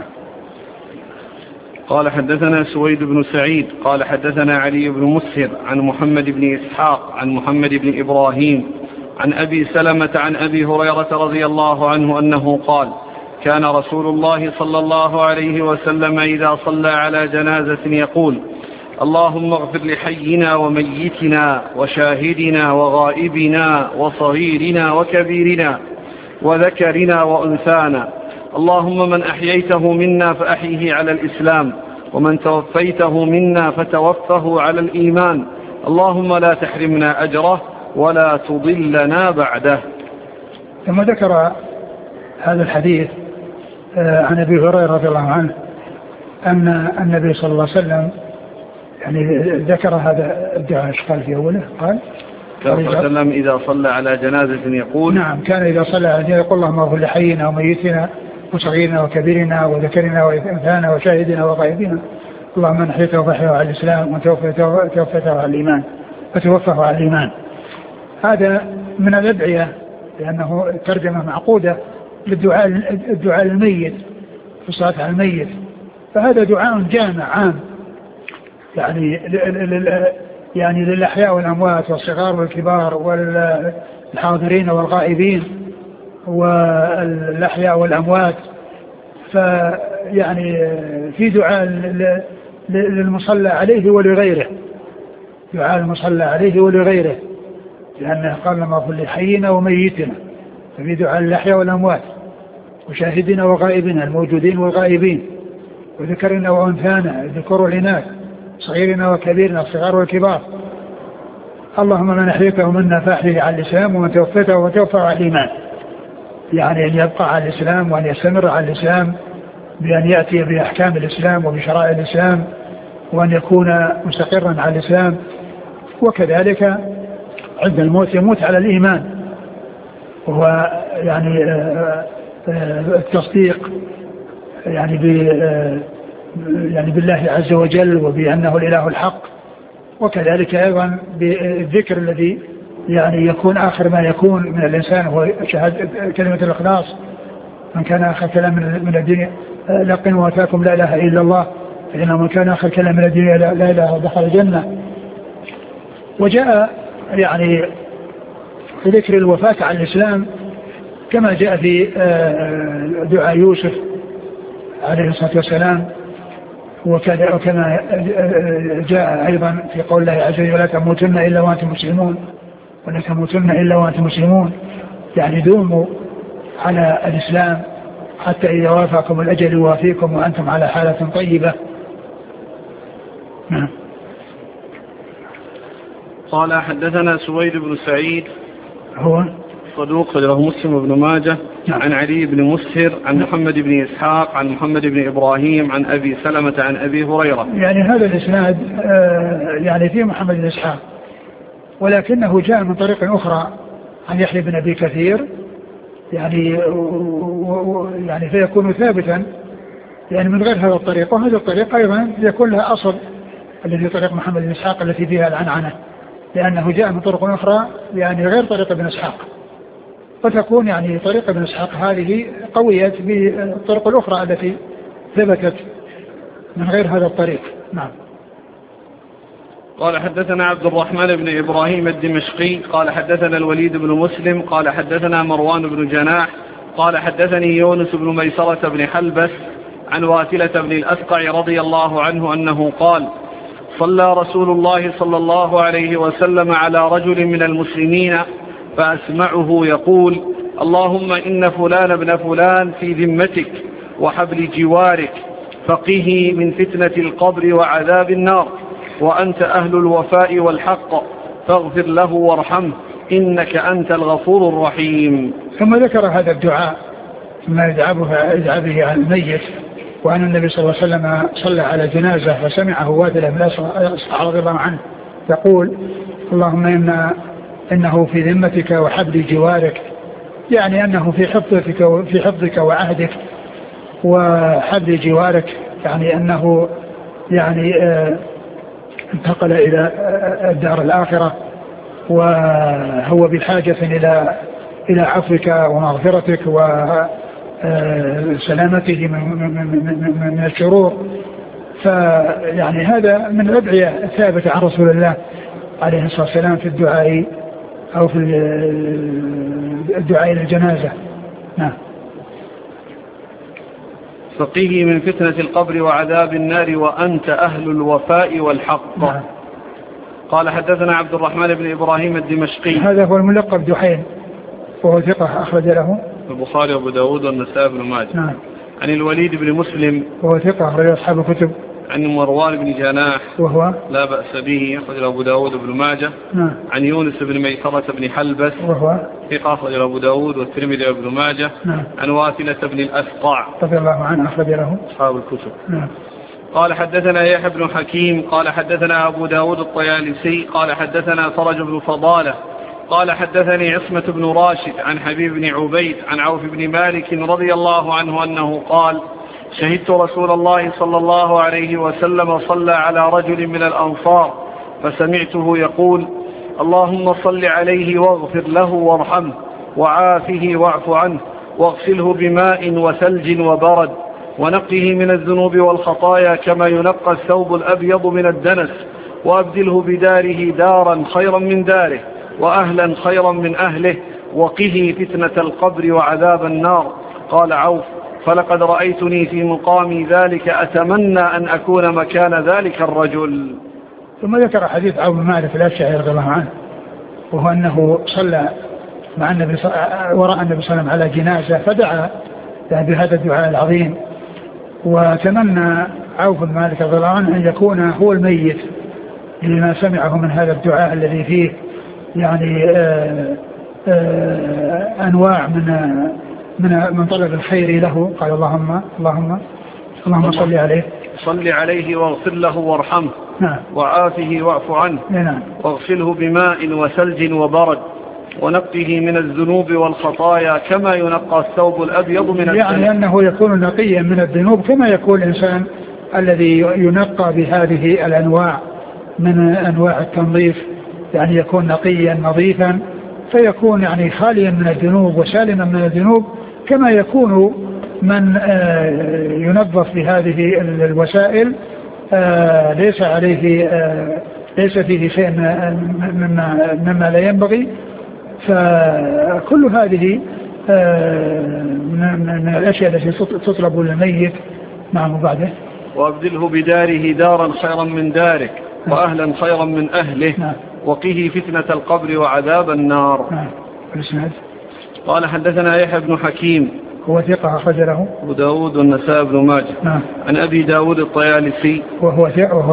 قال حدثنا سويد بن سعيد قال حدثنا علي بن مسهر عن محمد بن إسحاق عن محمد بن إبراهيم عن أبي سلمة عن أبي هريرة رضي الله عنه أنه قال: كان رسول الله صلى الله عليه وسلم إذا صلى على جنازة يقول: اللهم اغفر لحينا وميتنا وشاهدنا وغائبنا وصغيرنا وكبيرنا وذكرنا وأنثانا، اللهم من أحييته منا فأحيه على الإسلام، ومن توفيته منا فتوفه على الإيمان، اللهم لا تحرمنا أجره ولا تضلنا بعده. ثم ذكر هذا الحديث عن أبي هريرة رضي الله عنه أن النبي صلى الله عليه وسلم يعني ذكر هذا الدعاء. ايش قال في أوله؟ قال صلى الله عليه وسلم إذا صلى على جنازة يقول: نعم، كان إذا صلى على جنازة يقول: اللهم اغفر لحينا وميتنا وصغيرنا وكبيرنا وذكرنا وأنثانا وشاهدنا وغائبنا، اللهم من أحييته فأحيه على الإسلام ومن توفيته على الإيمان فتوفه على الإيمان. هذا من الأدعية لأنه ترجمة معقودة للدعاء للميت في الصلاة على الميت، فهذا دعاء جامع عام يعني للأحياء والأموات والصغار والكبار والحاضرين والغائبين والأحياء والأموات. فيعني في دعاء للمصلى عليه ولغيره، دعاء المصلى عليه ولغيره، لأنه قال: لما اغفر لحينا وميتنا، ففي دعاء للأحياء والأموات وشاهدنا وغائبنا الموجودين والغائبين وذكرنا وأنثانا الذكور والإناث صغيرنا وكبيرنا الصغار والكبار، اللهم من أحييته منا فأحيه على الإسلام ومن توفيته وتوفى على الإيمان، يعني أن يبقى على الإسلام وأن يستمر على الإسلام بأن يأتي بأحكام الإسلام وبشرائع الإسلام وأن يكون مستقرا على الإسلام، وكذلك عند الموت يموت على الإيمان، وهو يعني التصديق يعني بالله عز وجل وبأنه الإله الحق، وكذلك أيضا بالذكر الذي يعني يكون آخر ما يكون من الإنسان هو كلمة الإخلاص: من كان آخر كلام من الدنيا لقن واتاكم لا إله إلا الله، فإنه من كان آخر كلام من الدنيا لا إله دخل الجنة. وجاء يعني في ذكر الوفاة على الإسلام كما جاء في دعاء يوسف عليه الصلاة والسلام، وكما جاء أيضا في قول الله عز وجل: ولا تموتن إلا وأنتم مسلمون، ولا تموتن إلا وأنتم مسلمون، يعني دوموا على الإسلام حتى إذا وافاكم الأجل يوافيكم وأنتم على حالة طيبة. نعم. قال حدثنا سويد بن سعيد هو صدوق له مسلم بن ماجه. نعم. عن علي بن مسهر عن محمد بن إسحاق عن محمد بن إبراهيم عن أبي سلمة عن أبي هريرة. يعني هذا الإسناد يعني فيه محمد بن إسحاق، ولكنه جاء من طريق أخرى عن يحيى بن أبي كثير يعني يعني فيكون ثابتا يعني من غير هذا الطريق. وهذا الطريق أيضا يكون لها أصل الذي طريق محمد بن إسحاق التي فيها العنعنة، لأنه جاء من طرق أخرى يعني غير طريق ابن إسحاق، فتكون يعني طريق ابن إسحاق هذه قوية بالطرق الأخرى التي ثبتت من غير هذا الطريق. نعم. قال حدثنا عبد الرحمن بن إبراهيم الدمشقي قال حدثنا الوليد بن مسلم قال حدثنا مروان بن جناح قال حدثني يونس بن ميسرة بن حلبس عن واثلة بن الأسقع رضي الله عنه أنه قال صلى رسول الله صلى الله عليه وسلم على رجل من المسلمين فأسمعه يقول اللهم إن فلان بن فلان في ذمتك وحبل جوارك فقه من فتنة القبر وعذاب النار وأنت أهل الوفاء والحق فاغفر له وارحمه إنك أنت الغفور الرحيم. ثم ذكر هذا الدعاء ما يدعى به عن الميت، وأن النبي صلى الله عليه وسلم صلى على جنازة فسمعه واثلة بن الأسقع رضي الله عنه يقول اللهم إنه في ذمتك وحبل جوارك، يعني أنه في حفظك وعهدك، وحبل جوارك يعني أنه يعني انتقل إلى الدار الآخرة، وهو بحاجة إلى عفوك ومغفرتك وسلامته من الشرور. فيعني هذا من الأدعية الثابتة عن رسول الله عليه الصلاة والسلام في الدعاء أو في الدعاء للجنازة. نعم. فقه من فتنة القبر وعذاب النار وأنت أهل الوفاء والحق. نعم. قال حدثنا عبد الرحمن بن إبراهيم الدمشقي هذا هو الملقب دحين وهو ثقة أخرج له البخاري وأبو داود والنسائي بن ماجه. نعم. عن الوليد بن مسلم وهو ثقة أخرج أصحاب الكتب. عن مروان بن جناح وهو لا بأس به أخرج أبو داود وابن ماجه. نعم. عن يونس بن ميسرة بن حلبس وهو ثقة أخرج أبو داود والترمذي وابن ماجه. نعم. عن واثلة بن الأسقع رضي الله عنه أخرج له أصحاب الكتب. نعم. قال حدثنا يحيى بن حكيم قال حدثنا أبو داود الطيالسي قال حدثنا فرج بن فضالة قال حدثني عصمة بن راشد عن حبيب بن عبيد عن عوف بن مالك رضي الله عنه أنه قال شهدت رسول الله صلى الله عليه وسلم صلى على رجل من الأنصار فسمعته يقول اللهم صل عليه واغفر له وارحمه وعافه واعف عنه واغسله بماء وثلج وبرد ونقه من الذنوب والخطايا كما ينقى الثوب الأبيض من الدنس وأبدله بداره دارا خيرا من داره وأهلا خيرا من أهله وقه فتنة القبر وعذاب النار. قال عوف فلقد رأيتني في مقامي ذلك أتمنى أن أكون مكان ذلك الرجل. ثم ذكر حديث عوف بن مالك الأشعري رضي الله عنه، وهو أنه صلى مع النبي وراء النبي صلى الله عليه وسلم على جنازة فدعا بهذا الدعاء العظيم، وتمنى عوف بن مالك رضي الله عنه أن يكون هو الميت لما سمعه من هذا الدعاء الذي فيه يعني أنواع من طلب الخير له. قال اللهم صل عليه واغفر له وارحمه. نعم. وعافه واعف عنه. نعم. واغسله بماء وثلج وبرد ونقه من الذنوب والخطايا كما ينقى الثوب الأبيض من الدنس. يعني أنه يكون نقيا من الذنوب كما يكون الإنسان الذي ينقى بهذه الأنواع من أنواع التنظيف، يعني يكون نقيا نظيفا فيكون يعني خاليا من الذنوب وسالما من الذنوب، كما يكون من ينظف بهذه الوسائل ليس فيه شيء مما لا ينبغي. فكل هذه من الأشياء التي تطلب للميت. نعم. وبعده وأبدله بداره دارا خيرا من دارك وأهلا خيرا من أهله. نعم. وقه فتنة القبر وعذاب النار. نعم. الإسناد قال حدثنا يحيى بن حكيم هو ثقة أخرج له أبو داود والنسائي بن ماجه. نعم. عن أبي داود الطيالسي وهو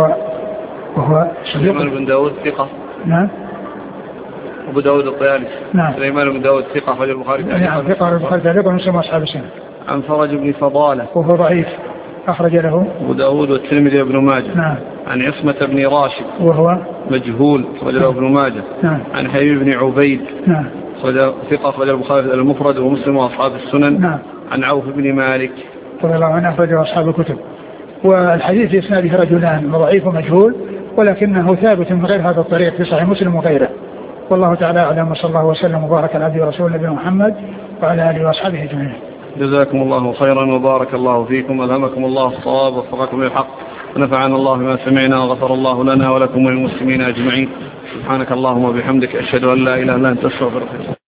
سليمان بن داود ثقة. نعم. أبو داود الطيالسي. نعم. سليمان بن داود ثقة أخرج البخاري. نعم. ثقة البخاري تعليقا ومسلم أصحاب السنة. عن فرج بن فضالة وهو ضعيف أخرج له أبو داود والترمذي وابن ماجه. نعم. عن عصمة بن راشد وهو مجهول أخرج له ابن ماجه. نعم. عن حبيب بن عبيد. نعم. ثقة أخرجه البخاري المفرد ومسلم وأصحاب السنن. نعم. عن عوف بن مالك رضي الله عنه أخرجه أصحاب الكتب. والحديث في إسناده رجلان ضعيف ومجهول ولكنه ثابت من غير هذا الطريق في صحيح مسلم وغيره. والله تعالى أعلم، وصلى الله وسلم وبارك على عبده ورسوله نبينا محمد وعلى آله وأصحابه أجمعين. جزاكم الله خيرا وبارك الله فيكم، ألهمكم الله الصواب ووفقكم للحق، ونفعنا الله بما سمعنا وغفر الله لنا ولكم وللمسلمين أجمعين. سبحانك اللهم وبحمدك، أشهد أن لا إله إلا أنت، أستغفرك.